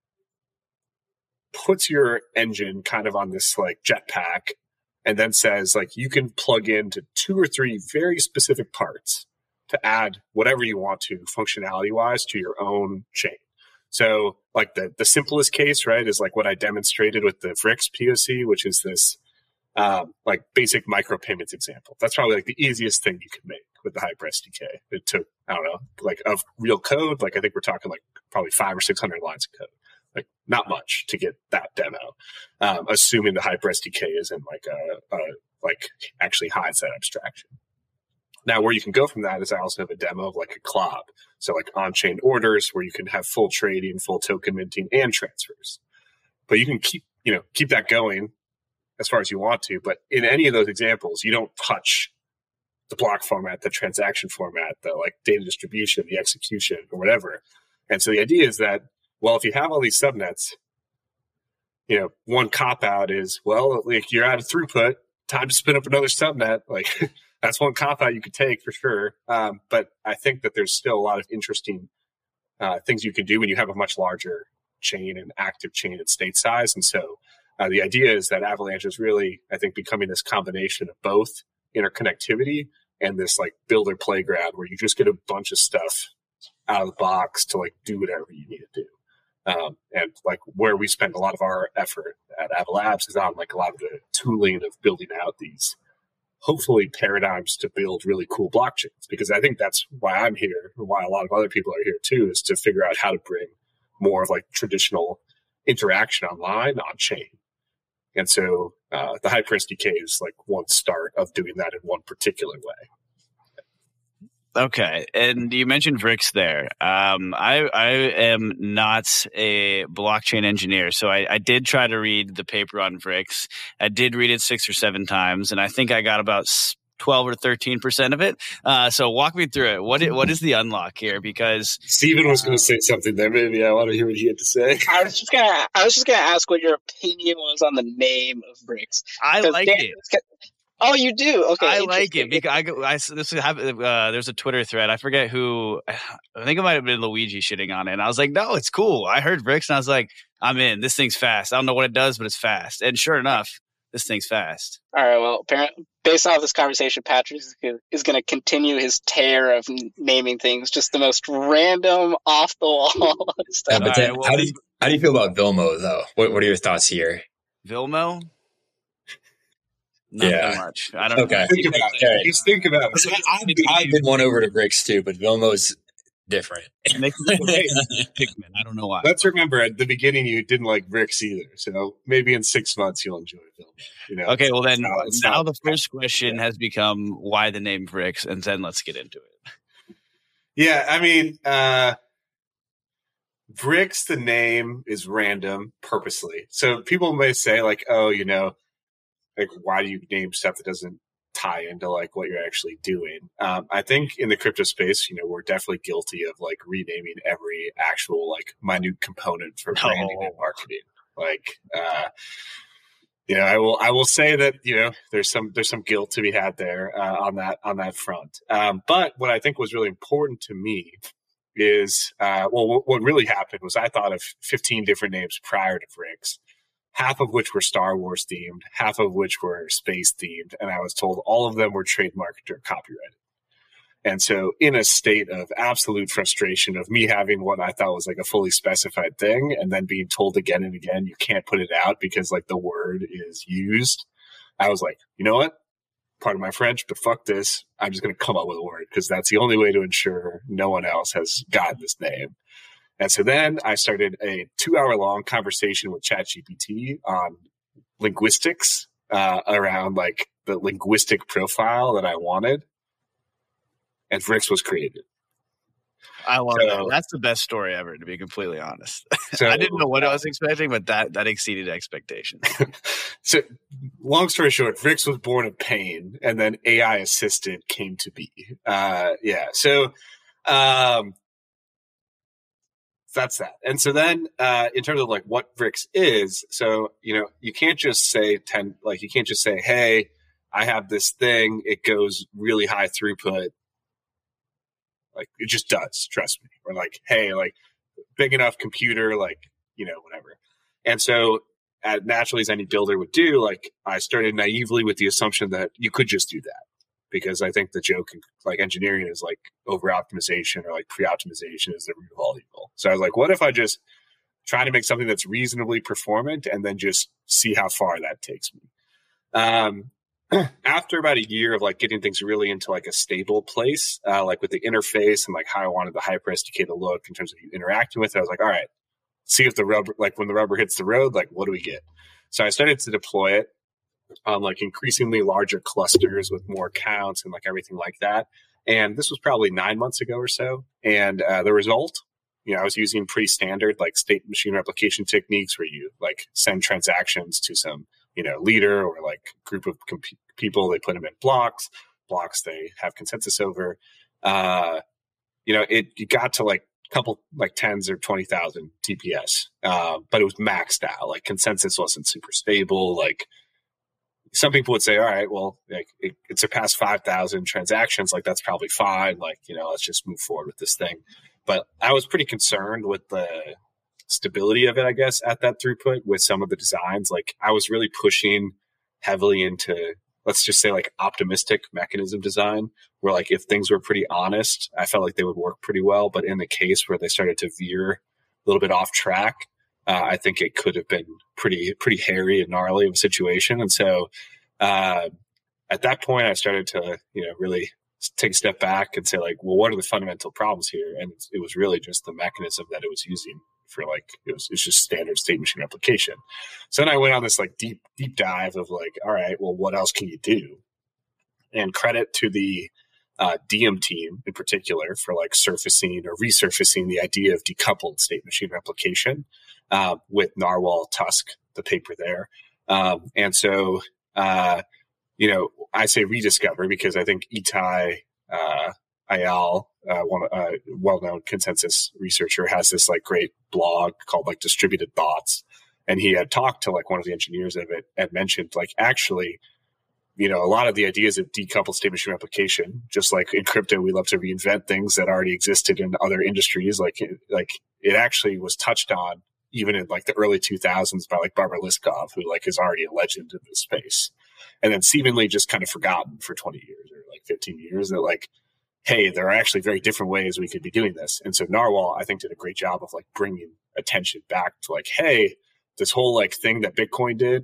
puts your engine kind of on this like jetpack, and then says like you can plug into two or three very specific parts to add whatever you want to functionality-wise to your own chain. So like the, the simplest case, right, is like what I demonstrated with the Vrix P O C, which is this um, like basic micropayments example. That's probably like the easiest thing you could make with the Hyper S D K. It took, I don't know, like of real code, like I think we're talking like probably five or six hundred lines of code. Like not much to get that demo, um, assuming the Hyper S D K isn't like a, a like actually hides that abstraction. Now, where you can go from that is I also have a demo of like a C L O B. So like on-chain orders where you can have full trading, full token minting, and transfers. But you can keep, you know, keep that going as far as you want to. But in any of those examples, you don't touch the block format, the transaction format, the like data distribution, the execution, or whatever. And so the idea is that, well, if you have all these subnets, you know, one cop-out is, well, like you're out of throughput, time to spin up another subnet. Like that's one cop-out you could take for sure. Um, but I think that there's still a lot of interesting uh, things you can do when you have a much larger chain and active chain at state size. And so uh, the idea is that Avalanche is really, I think, becoming this combination of both interconnectivity and this like builder playground where you just get a bunch of stuff out of the box to like do whatever you need to do. Um, and like where we spend a lot of our effort at Avalabs is on like a lot of the tooling of building out these hopefully paradigms to build really cool blockchains, because I think that's why I'm here, or why a lot of other people are here too, is to figure out how to bring more of like traditional interaction online on chain. And so uh, the Hyper S D K is like one start of doing that in one particular way. Okay, and you mentioned Vrix there. Um, I, I am not a blockchain engineer, so I, I did try to read the paper on Vrix. I did read it six or seven times, and I think I got about twelve or thirteen percent of it. Uh, so walk me through it. What is, what is the unlock here? Because Steven was going to say something there. Maybe I want to hear what he had to say. I was just gonna, I was just gonna ask what your opinion was on the name of Brix. I like Dan, it. Oh, you do? Okay, I like it because I, I this have uh, there's a Twitter thread. I forget who. I think it might have been Luigi shitting on it. And I was like, no, it's cool. I heard Brix and I was like, I'm in. This thing's fast. I don't know what it does, but it's fast. And sure enough, this thing's fast. All right. Well, apparently, based off this conversation, Patrick is, is going to continue his tear of naming things, just the most random, off the wall stuff. Yeah, but then, right, well, how do you how do you feel about Vilmo though? What what are your thoughts here? Vilmo? Not Yeah. that much. I don't Okay. know. Think about Okay. it. Just think about it. I've, I've been one over to Brix too, but Vilmo's different. Makes me think of Pikmin. I don't know why. Let's remember at the beginning you didn't like Brix either, so maybe in six months you'll enjoy Vilmo. You know. Okay, well then, It's not- it's now not- the first question has become why the name Brix, and then let's get into it. Yeah, I mean, uh, Brix, the name is random purposely. So people may say like, oh, you know, like why do you name stuff that doesn't tie into like what you're actually doing? Um, I think in the crypto space, you know, we're definitely guilty of like renaming every actual like minute component for branding Oh. and marketing. Like, uh, you know, I will I will say that you know there's some there's some guilt to be had there uh, on that on that front. Um, but what I think was really important to me is uh, well, what, what really happened was I thought of fifteen different names prior to Brix, half of which were Star Wars themed, half of which were space themed, and I was told all of them were trademarked or copyrighted. And so in a state of absolute frustration of me having what I thought was like a fully specified thing and then being told again and again, you can't put it out because like the word is used, I was like, you know what? Pardon my French, but fuck this. I'm just going to come up with a word because that's the only way to ensure no one else has gotten this name. And so then I started a two hour long conversation with ChatGPT on linguistics uh, around like the linguistic profile that I wanted. And Brix was created. I love So- that. That's the best story ever, to be completely honest. So, I didn't know what I was expecting, but that that exceeded expectations. So, long story short, Brix was born of pain, and then A I assisted came to be. Uh, yeah. So, um, that's that. And so then, uh, in terms of like what Brix is, so you know, you can't just say ten. Like you can't just say, "Hey, I have this thing. It goes really high throughput." Like it just does, trust me. Or like, hey, like big enough computer, like, you know, whatever. And so uh, naturally as any builder would do, like I started naively with the assumption that you could just do that. Because I think the joke in like engineering is like over optimization or like pre-optimization is the root of all evil. So I was like, what if I just try to make something that's reasonably performant and then just see how far that takes me? Um, After about a year of like getting things really into like a stable place, uh, like with the interface and like how I wanted the Hyper S D K to look in terms of you interacting with it, I was like, all right, see if the rubber, like when the rubber hits the road, like what do we get? So I started to deploy it on like increasingly larger clusters with more counts and like everything like that. And this was probably nine months ago or so. And uh, the result, you know, I was using pretty standard like state machine replication techniques where you like send transactions to some, you know, leader or like group of comp- people, they put them in blocks, blocks they have consensus over. Uh, you know, it, it got to like a couple, like tens or twenty thousand T P S, uh, but it was maxed out. Like consensus wasn't super stable. Like some people would say, all right, well, like it, it surpassed five thousand transactions. Like that's probably fine. Like, you know, let's just move forward with this thing. But I was pretty concerned with the stability of it, I guess, at that throughput with some of the designs. Like I was really pushing heavily into, let's just say like optimistic mechanism design, where like if things were pretty honest, I felt like they would work pretty well. But in the case where they started to veer a little bit off track, uh, I think it could have been pretty, pretty hairy and gnarly of a situation. And so uh, at that point, I started to, you know, really take a step back and say like, well, what are the fundamental problems here? And it was really just the mechanism that it was using for like, it was, it's just standard state machine replication. So then I went on this like deep, deep dive of like, all right, well, what else can you do? And credit to the uh, D M team in particular for like surfacing or resurfacing the idea of decoupled state machine replication uh, with Narwhal Tusk, the paper there. Um, and so, uh, you know, I say rediscover because I think Itai uh, Ayal, uh, one uh, well-known consensus researcher, has this like great blog called like Distributed Thoughts, and he had talked to like one of the engineers of it and mentioned like actually, you know, a lot of the ideas of decoupled state machine replication, just like in crypto, we love to reinvent things that already existed in other industries. Like like it actually was touched on even in like the early two thousands by like Barbara Liskov, who like is already a legend in this space, and then seemingly just kind of forgotten for twenty years or like fifteen years that like, hey, there are actually very different ways we could be doing this. And so Narwhal, I think, did a great job of like bringing attention back to like, hey, this whole like thing that Bitcoin did,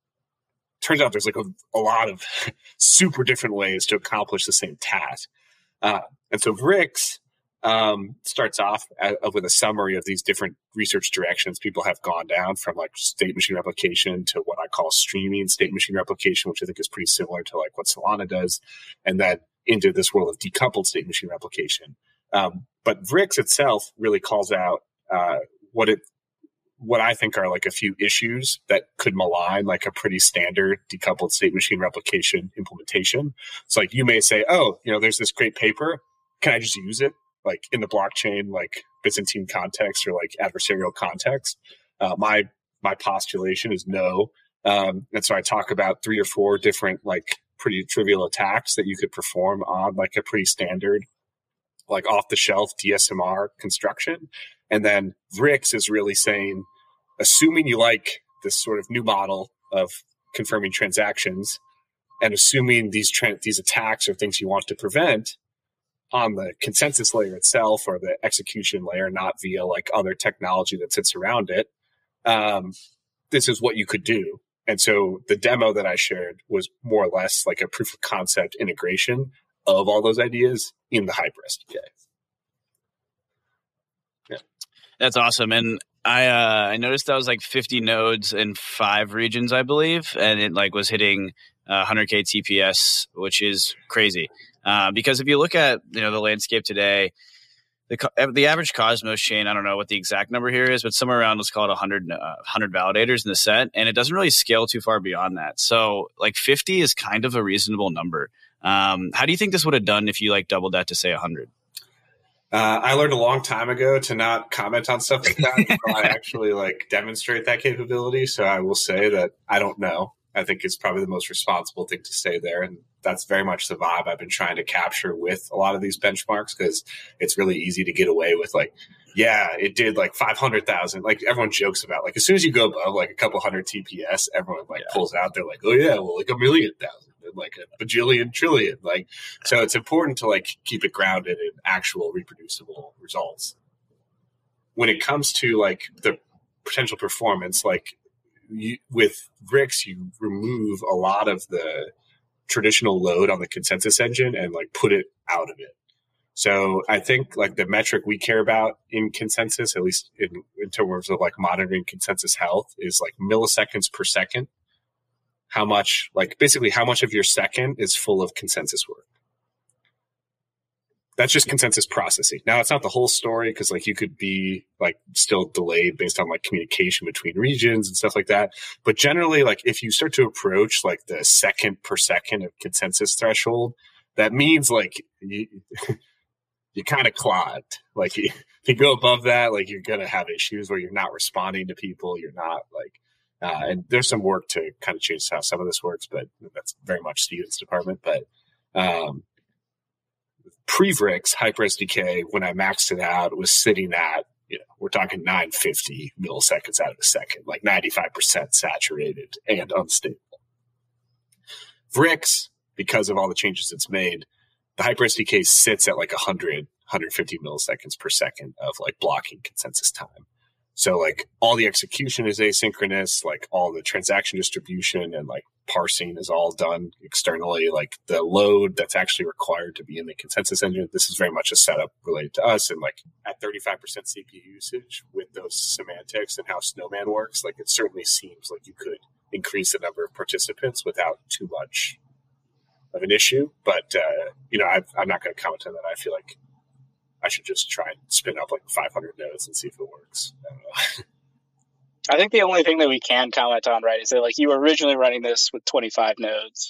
turns out there's like a, a lot of super different ways to accomplish the same task. Uh, and so V R I X um, starts off at, with a summary of these different research directions people have gone down, from like state machine replication to what I call streaming state machine replication, which I think is pretty similar to like what Solana does, and then into this world of decoupled state machine replication. Um, but V R I X itself really calls out uh, what it what I think are like a few issues that could malign like a pretty standard decoupled state machine replication implementation. So like you may say, oh, you know, there's this great paper. Can I just use it like in the blockchain, like Byzantine context or like adversarial context? Uh, my, my postulation is no. Um, and so I talk about three or four different like pretty trivial attacks that you could perform on like a pretty standard, like off the shelf D S M R construction. And then V R I X is really saying, assuming you like this sort of new model of confirming transactions, and assuming these tra- these attacks are things you want to prevent on the consensus layer itself or the execution layer, not via like other technology that sits around it, um, this is what you could do. And so the demo that I shared was more or less like a proof of concept integration of all those ideas in the Hyper S D K. Yeah. That's awesome. And I uh, I noticed that was like fifty nodes in five regions, I believe, and it like was hitting uh, one hundred K T P S, which is crazy. Uh, because if you look at you know the landscape today, the the average Cosmos chain, I don't know what the exact number here is, but somewhere around, let's call it one hundred, uh, one hundred validators in the set, and it doesn't really scale too far beyond that. So like fifty is kind of a reasonable number. Um, how do you think this would have done if you like doubled that to say one hundred? Uh, I learned a long time ago to not comment on stuff like that until I actually like demonstrate that capability. So I will say that I don't know. I think it's probably the most responsible thing to say there. And that's very much the vibe I've been trying to capture with a lot of these benchmarks, because it's really easy to get away with like, yeah, it did like five hundred thousand. Like everyone jokes about, like as soon as you go above like a couple hundred T P S, everyone like yeah. pulls out. They're like, oh yeah, well like a million thousand. Like a bajillion trillion. Like, so it's important to like keep it grounded in actual reproducible results. When it comes to like the potential performance, like you, with V R I X, you remove a lot of the traditional load on the consensus engine and like put it out of it. So I think like the metric we care about in consensus, at least in, in terms of like monitoring consensus health, is like milliseconds per second. How much, like basically how much of your second is full of consensus work. That's just consensus processing. Now it's not the whole story, because like you could be like still delayed based on like communication between regions and stuff like that. But generally, like if you start to approach like the second per second of consensus threshold, that means like you, you kind of clogged. Like you, if you go above that, like you're going to have issues where you're not responding to people. You're not like, Uh, and there's some work to kind of change how some of this works, but that's very much Steven's department. But um, pre-V R I X, Hyper S D K, when I maxed it out, was sitting at, you know, we're talking nine hundred fifty milliseconds out of a second, like ninety-five percent saturated and unstable. V R I X, because of all the changes it's made, the Hyper S D K sits at like one hundred, one hundred fifty milliseconds per second of like blocking consensus time. So like all the execution is asynchronous, like all the transaction distribution and like parsing is all done externally. Like the load that's actually required to be in the consensus engine, this is very much a setup related to us. And like at thirty-five percent C P U usage with those semantics and how Snowman works, like it certainly seems like you could increase the number of participants without too much of an issue. But, uh, you know, I've, I'm not going to comment on that. I feel like I should just try and spin up like five hundred nodes and see if it works. I don't know. I think the only thing that we can comment on, right, is that like you were originally running this with twenty-five nodes,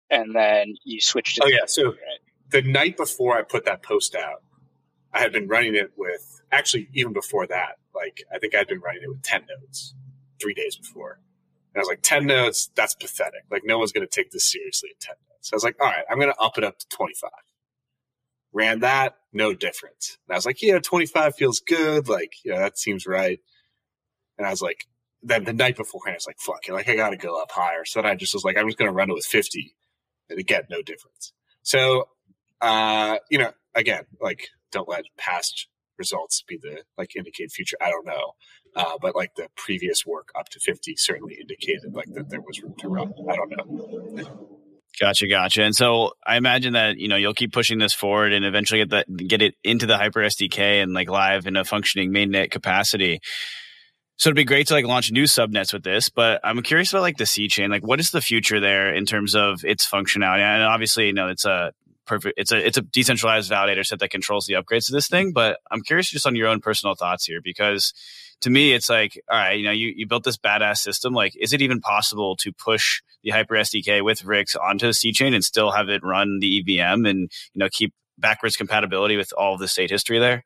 and then you switched it. Oh, yeah. So right? the night before I put that post out, I had been running it with, actually, even before that, like, I think I'd been running it with ten nodes three days before. And I was like, ten nodes, that's pathetic. Like, no one's going to take this seriously at ten nodes. So I was like, all right, I'm going to up it up to twenty-five. Ran that, no difference. And I was like, yeah, twenty-five feels good. Like, you know, that seems right. And I was like, then the night beforehand, I was like, fuck it. Like, I got to go up higher. So then I just was like, I'm just going to run it with fifty. And again, no difference. So, uh, you know, again, like, don't let past results be the, like, indicate future. I don't know. Uh, but, like, the previous work up to fifty certainly indicated, like, that there was room to run. I don't know. Gotcha, gotcha. And so I imagine that, you know, you'll keep pushing this forward and eventually get that, get it into the Hyper S D K and like live in a functioning mainnet capacity. So it'd be great to like launch new subnets with this, but I'm curious about like the C chain. Like, what is the future there in terms of its functionality? And obviously, you know, it's a perfect, it's a it's a decentralized validator set that controls the upgrades to this thing. But I'm curious just on your own personal thoughts here, because to me, it's like, all right, you know, you, you built this badass system. Like, is it even possible to push the Hyper S D K with R I X onto the C chain and still have it run the E V M and, you know, keep backwards compatibility with all of the state history there?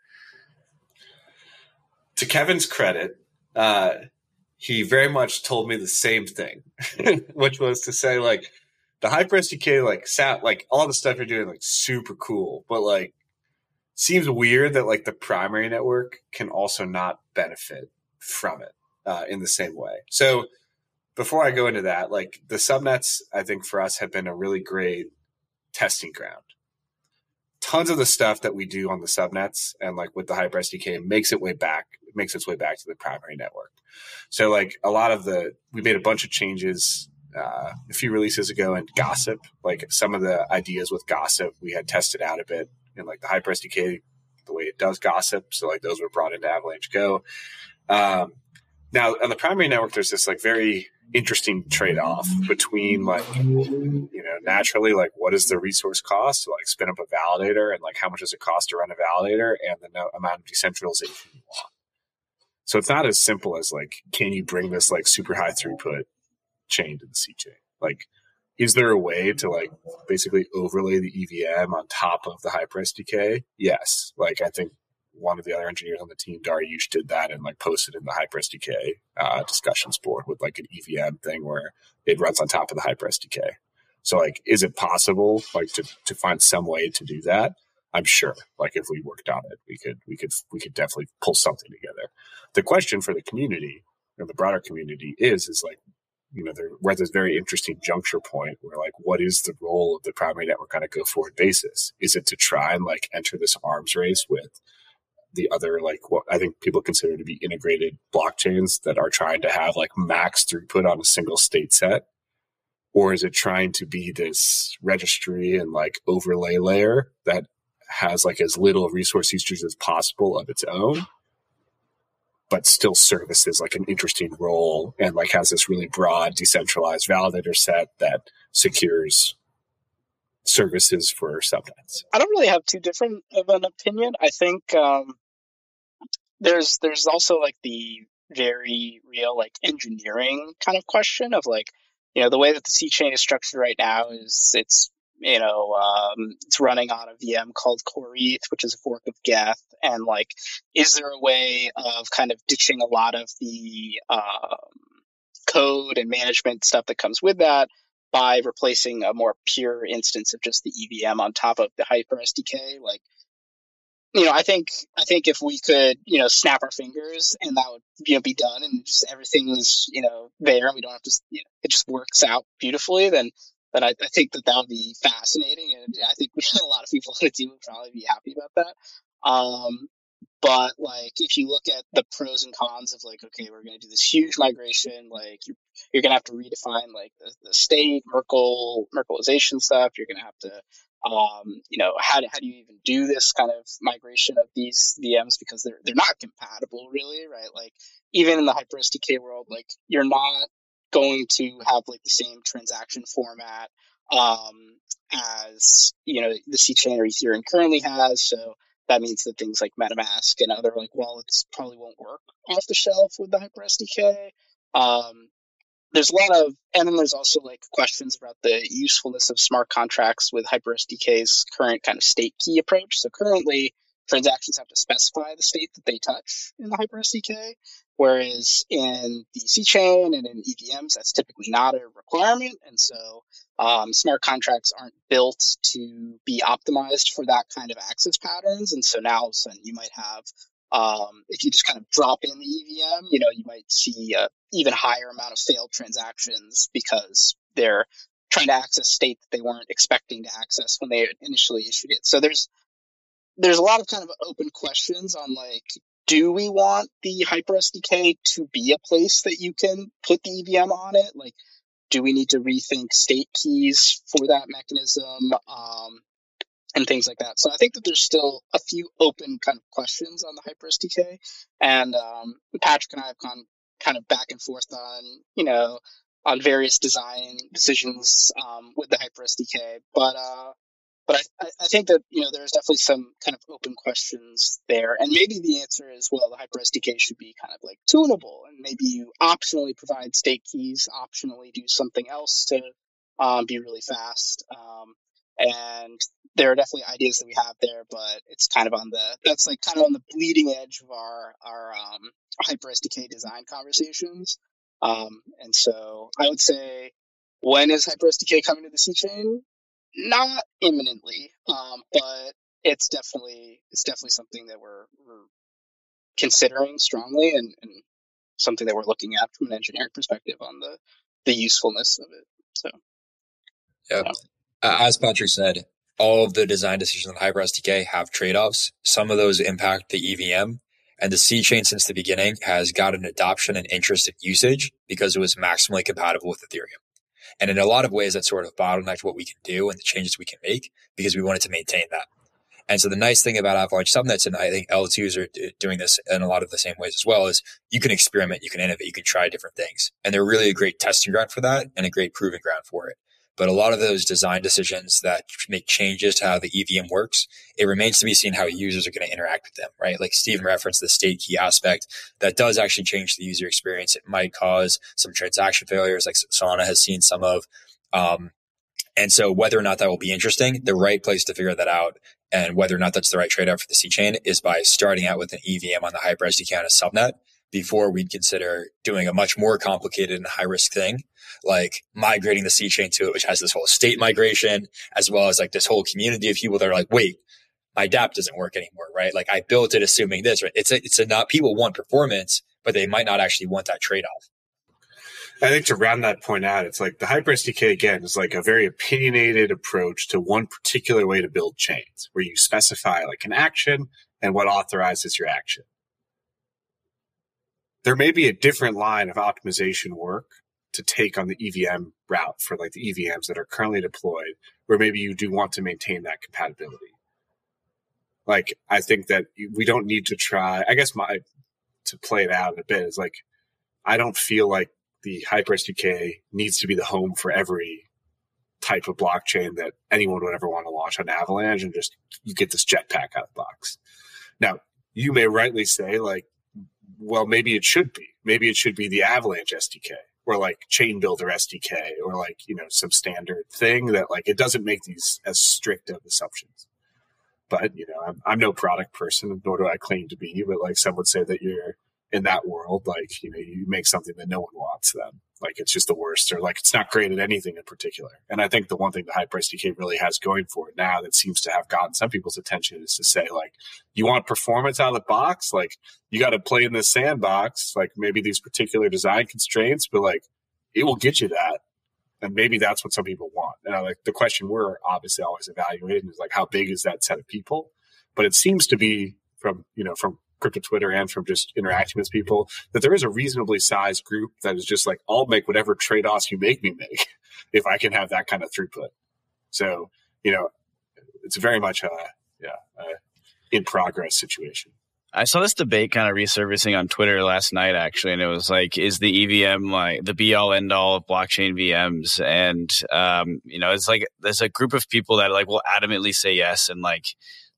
To Kevin's credit, uh, he very much told me the same thing, which was to say, like, the Hyper S D K, like, sat, like, all the stuff you're doing, like, super cool, but, like, seems weird that, like, the primary network can also not benefit from it uh, in the same way. So before I go into that, like, the subnets, I think for us have been a really great testing ground. Tons of the stuff that we do on the subnets and, like, with the Hyper S D K makes it way back, makes its way back to the primary network. So, like, a lot of the, we made a bunch of changes uh, a few releases ago in Gossip. Like, some of the ideas with Gossip we had tested out a bit in, like, the Hyper S D K, the way it does Gossip. So, like, those were brought into Avalanche Go. Um, now, on the primary network, there's this, like, very interesting trade-off between, like, you know, naturally, like, what is the resource cost to, like, spin up a validator, and, like, how much does it cost to run a validator, and the no- amount of decentralization you want. So it's not as simple as, like, can you bring this, like, super high throughput chain to the C chain? Like, is there a way to, like, basically overlay the E V M on top of the Hyper S D K? Yes. Like, I think one of the other engineers on the team, Dariush, did that and, like, posted in the Hyper S D K uh, discussions board with, like, an E V M thing where it runs on top of the Hyper S D K. So, like, is it possible, like, to, to find some way to do that? I'm sure, like, if we worked on it, we could, we could, we could definitely pull something together. The question for the community or the broader community is, is like, you know, we're at this very interesting juncture point where, like, what is the role of the primary network on a go forward basis? Is it to try and, like, enter this arms race with the other, like, what I think people consider to be integrated blockchains that are trying to have, like, max throughput on a single state set? Or is it trying to be this registry and, like, overlay layer that has, like, as little resource usage as possible of its own, but still services, like, an interesting role and, like, has this really broad decentralized validator set that secures services for subnets? I don't really have too different of an opinion. I think um, there's there's also, like, the very real, like, engineering kind of question of, like, you know, the way that the C chain is structured right now is it's, you know, um, it's running on a V M called Core E T H, which is a fork of Geth. And, like, is there a way of kind of ditching a lot of the um, code and management stuff that comes with that by replacing a more pure instance of just the E V M on top of the Hyper S D K? Like, you know, I think I think if we could, you know, snap our fingers and that would, you know, be done and just everything is, you know, there and we don't have to, you know, it just works out beautifully, then But I, I think that that would be fascinating, and I think a lot of people on the team would probably be happy about that. Um, but, like, if you look at the pros and cons of, like, okay, we're going to do this huge migration, like, you're, you're going to have to redefine, like, the, the state, Merkle, Merkleization stuff. You're going to have to, um, you know, how do, how do you even do this kind of migration of these V Ms, because they're they're not compatible, really, right? Like, even in the Hyper S D K world, like, you're not going to have, like, the same transaction format um, as, you know, the C chain or Ethereum currently has. So that means that things like MetaMask and other, like, wallets probably won't work off the shelf with the Hyper S D K. Um, there's a lot of, and then there's also like questions about the usefulness of smart contracts with HyperSDK's current kind of state key approach. So currently, transactions have to specify the state that they touch in the HyperSDK, whereas in the C chain and in E V Ms, that's typically not a requirement. And so um, smart contracts aren't built to be optimized for that kind of access patterns. And so now all of a sudden you might have, um, if you just kind of drop in the E V M, you know, you might see a even higher amount of failed transactions because they're trying to access state that they weren't expecting to access when they initially issued it. So there's there's a lot of kind of open questions on like, do we want the HyperSDK to be a place that you can put the E V M on it? Like, do we need to rethink state keys for that mechanism? Um, and things like that. So I think that there's still a few open kind of questions on the HyperSDK. And um, Patrick and I have gone kind of back and forth on, you know, on various design decisions um, with the HyperSDK. But uh, but I, I think that, you know, there's definitely some kind of open questions there. And maybe the answer is, well, the HyperSDK should be kind of like tunable. And maybe you optionally provide state keys, optionally do something else to um, be really fast. Um, and there are definitely ideas that we have there, but it's kind of on the, that's like kind of on the bleeding edge of our, our um, HyperSDK design conversations. Um, and so I would say, when is HyperSDK coming to the C chain? Not imminently, um, but it's definitely, it's definitely something that we're, we're considering strongly and, and something that we're looking at from an engineering perspective on the, the usefulness of it. So, yeah. yeah. Uh, as Patrick said, all of the design decisions on HyperSDK have trade-offs. Some of those impact the E V M, and the C chain since the beginning has gotten adoption and interest in usage because it was maximally compatible with Ethereum. And in a lot of ways, that sort of bottlenecked what we can do and the changes we can make because we wanted to maintain that. And so the nice thing about Avalanche Subnets, and I think L twos are doing this in a lot of the same ways as well, is you can experiment, you can innovate, you can try different things. And they're really a great testing ground for that and a great proving ground for it. But a lot of those design decisions that make changes to how the E V M works, it remains to be seen how users are going to interact with them, right? Like Steven referenced the state key aspect that does actually change the user experience. It might cause some transaction failures like Solana has seen some of. Um, and so whether or not that will be interesting, the right place to figure that out and whether or not that's the right trade-off for the C chain is by starting out with an E V M on the HyperSDK on a subnet before we'd consider doing a much more complicated and high-risk thing, like migrating the C chain to it, which has this whole state migration, as well as like this whole community of people that are like, wait, my dApp doesn't work anymore, right? Like I built it assuming this, right? It's a, it's a not, people want performance, but they might not actually want that trade-off. I think to round that point out, it's like the HyperSDK, again, is like a very opinionated approach to one particular way to build chains, where you specify like an action and what authorizes your action. There may be a different line of optimization work to take on the E V M route for like the E V Ms that are currently deployed, where maybe you do want to maintain that compatibility. Like, I think that we don't need to try, I guess my, to play it out a bit is like, I don't feel like the HyperSDK needs to be the home for every type of blockchain that anyone would ever want to launch on Avalanche and just you get this jetpack out of the box. Now, you may rightly say like, well, maybe it should be. Maybe it should be the Avalanche S D K or like Chain Builder S D K or like, you know, some standard thing that like it doesn't make these as strict of assumptions. But, you know, I'm, I'm no product person, nor do I claim to be, but like some would say that you're in that world, like, you know, you make something that no one wants then. Like it's just the worst or like it's not great at anything in particular. And I think the one thing the HyperSDK really has going for it now that seems to have gotten some people's attention is to say like, you want performance out of the box? Like you got to play in this sandbox, like maybe these particular design constraints, but like it will get you that. And maybe that's what some people want. And I like the question we're obviously always evaluating is like, how big is that set of people? But it seems to be from, you know, from crypto Twitter and from just interacting with people that there is a reasonably sized group that is just like, I'll make whatever trade-offs you make me make if I can have that kind of throughput. So, you know, it's very much a, yeah, a in progress situation. I saw this debate kind of resurfacing on Twitter last night, actually, and it was like, is the E V M like the be all end all of blockchain V Ms? And, um, you know, it's like there's a group of people that like will adamantly say yes and like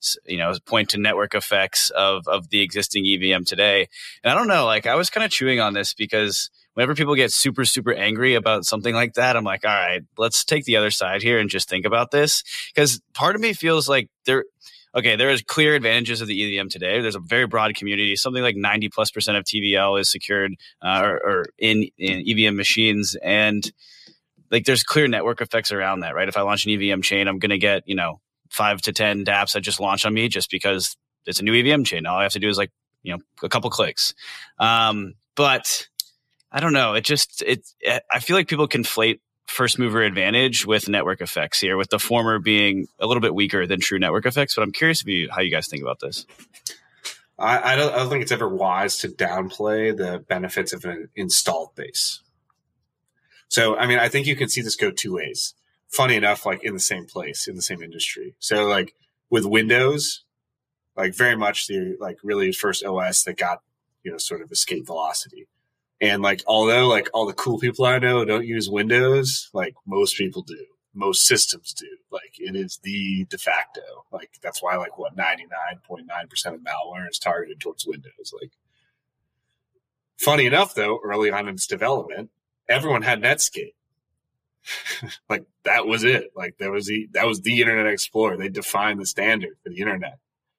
you know, point to network effects of of the existing E V M today. And I don't know, like I was kind of chewing on this because whenever people get super, super angry about something like that, I'm like, all right, let's take the other side here and just think about this. Because part of me feels like there, okay, there is clear advantages of the E V M today. There's a very broad community. Something like ninety plus percent of T V L is secured uh, or, or in, in E V M machines. And like there's clear network effects around that, right? If I launch an E V M chain, I'm going to get, you know, five to ten dApps that just launch on me just because it's a new E V M chain. All I have to do is like, you know, a couple clicks. Um, but I don't know. It just, it, I feel like people conflate first mover advantage with network effects here, with the former being a little bit weaker than true network effects. But I'm curious if you, how you guys think about this. I, I, don't, I don't think it's ever wise to downplay the benefits of an installed base. So, I mean, I think you can see this go two ways. Funny enough, like in the same place, in the same industry. So like with Windows, like very much the like really first O S that got, you know, sort of escape velocity. And like, although like all the cool people I know don't use Windows, like most people do, most systems do. Like it is the de facto. Like that's why like what ninety-nine point nine percent of malware is targeted towards Windows. Like, funny enough though, early on in its development, everyone had Netscape. Like that was it. Like that was the that was the Internet Explorer. They defined the standard for the internet.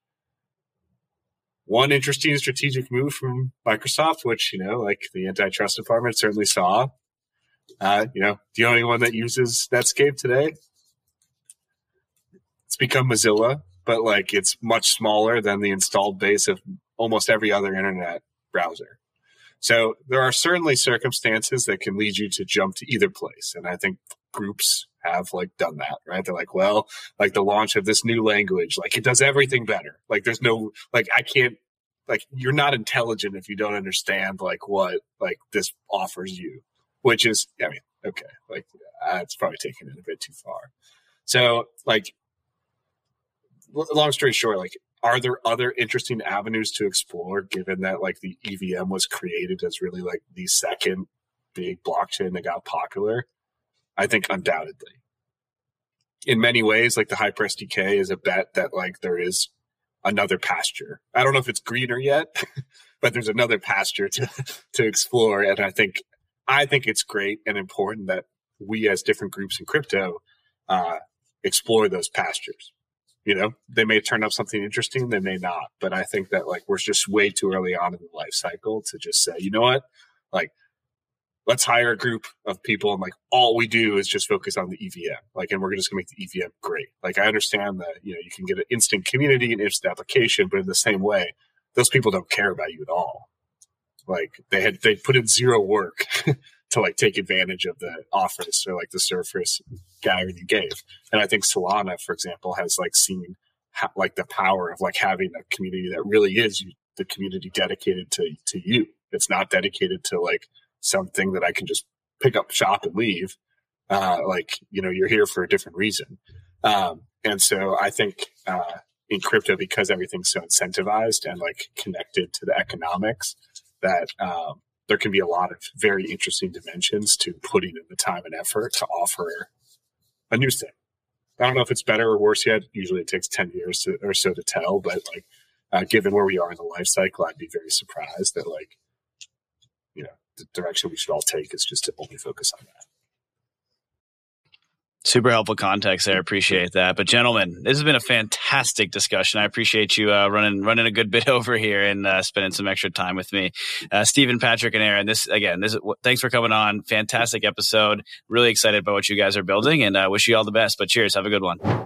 One interesting strategic move from Microsoft, which, you know, like the antitrust department certainly saw. Uh, you know, the only one that uses Netscape today, it's become Mozilla, but like it's much smaller than the installed base of almost every other internet browser. So there are certainly circumstances that can lead you to jump to either place. And I think groups have like done that, right? They're like, well, like the launch of this new language, like it does everything better. Like there's no, like I can't, like you're not intelligent if you don't understand like what like this offers you, which is, I mean, okay, like uh, it's probably taking it a bit too far. So like, long story short, like, are there other interesting avenues to explore given that like the E V M was created as really like the second big blockchain that got popular? I think undoubtedly. In many ways, like the Hyper S D K is a bet that like there is another pasture. I don't know if it's greener yet, but there's another pasture to, to explore. And I think, I think it's great and important that we as different groups in crypto uh, explore those pastures. You know, they may turn up something interesting, they may not. But I think that like we're just way too early on in the life cycle to just say, you know what, like let's hire a group of people and like all we do is just focus on the E V M. Like, and we're just gonna make the E V M great. Like I understand that, you know, you can get an instant community and instant application, but in the same way, those people don't care about you at all. Like they had they put in zero work to like take advantage of the offers or like the surface guide you gave. And I think Solana, for example, has like seen ha- like the power of like having a community that really is you, the community dedicated to, to you. It's not dedicated to like something that I can just pick up shop and leave. Uh, like, you know, you're here for a different reason. Um, and so I think, uh, in crypto, because everything's so incentivized and like connected to the economics, that, um, there can be a lot of very interesting dimensions to putting in the time and effort to offer a new thing. I don't know if it's better or worse yet. Usually it takes ten years to, or so to tell, but like, uh, given where we are in the life cycle, I'd be very surprised that like, you know, the direction we should all take is just to only focus on that. Super helpful context there. Appreciate that. But gentlemen, this has been a fantastic discussion. I appreciate you uh, running running a good bit over here and uh, spending some extra time with me. Uh, Stephen, Patrick, and Aaron, this again, this is, thanks for coming on. Fantastic episode. Really excited about what you guys are building and uh, wish you all the best. But cheers. Have a good one.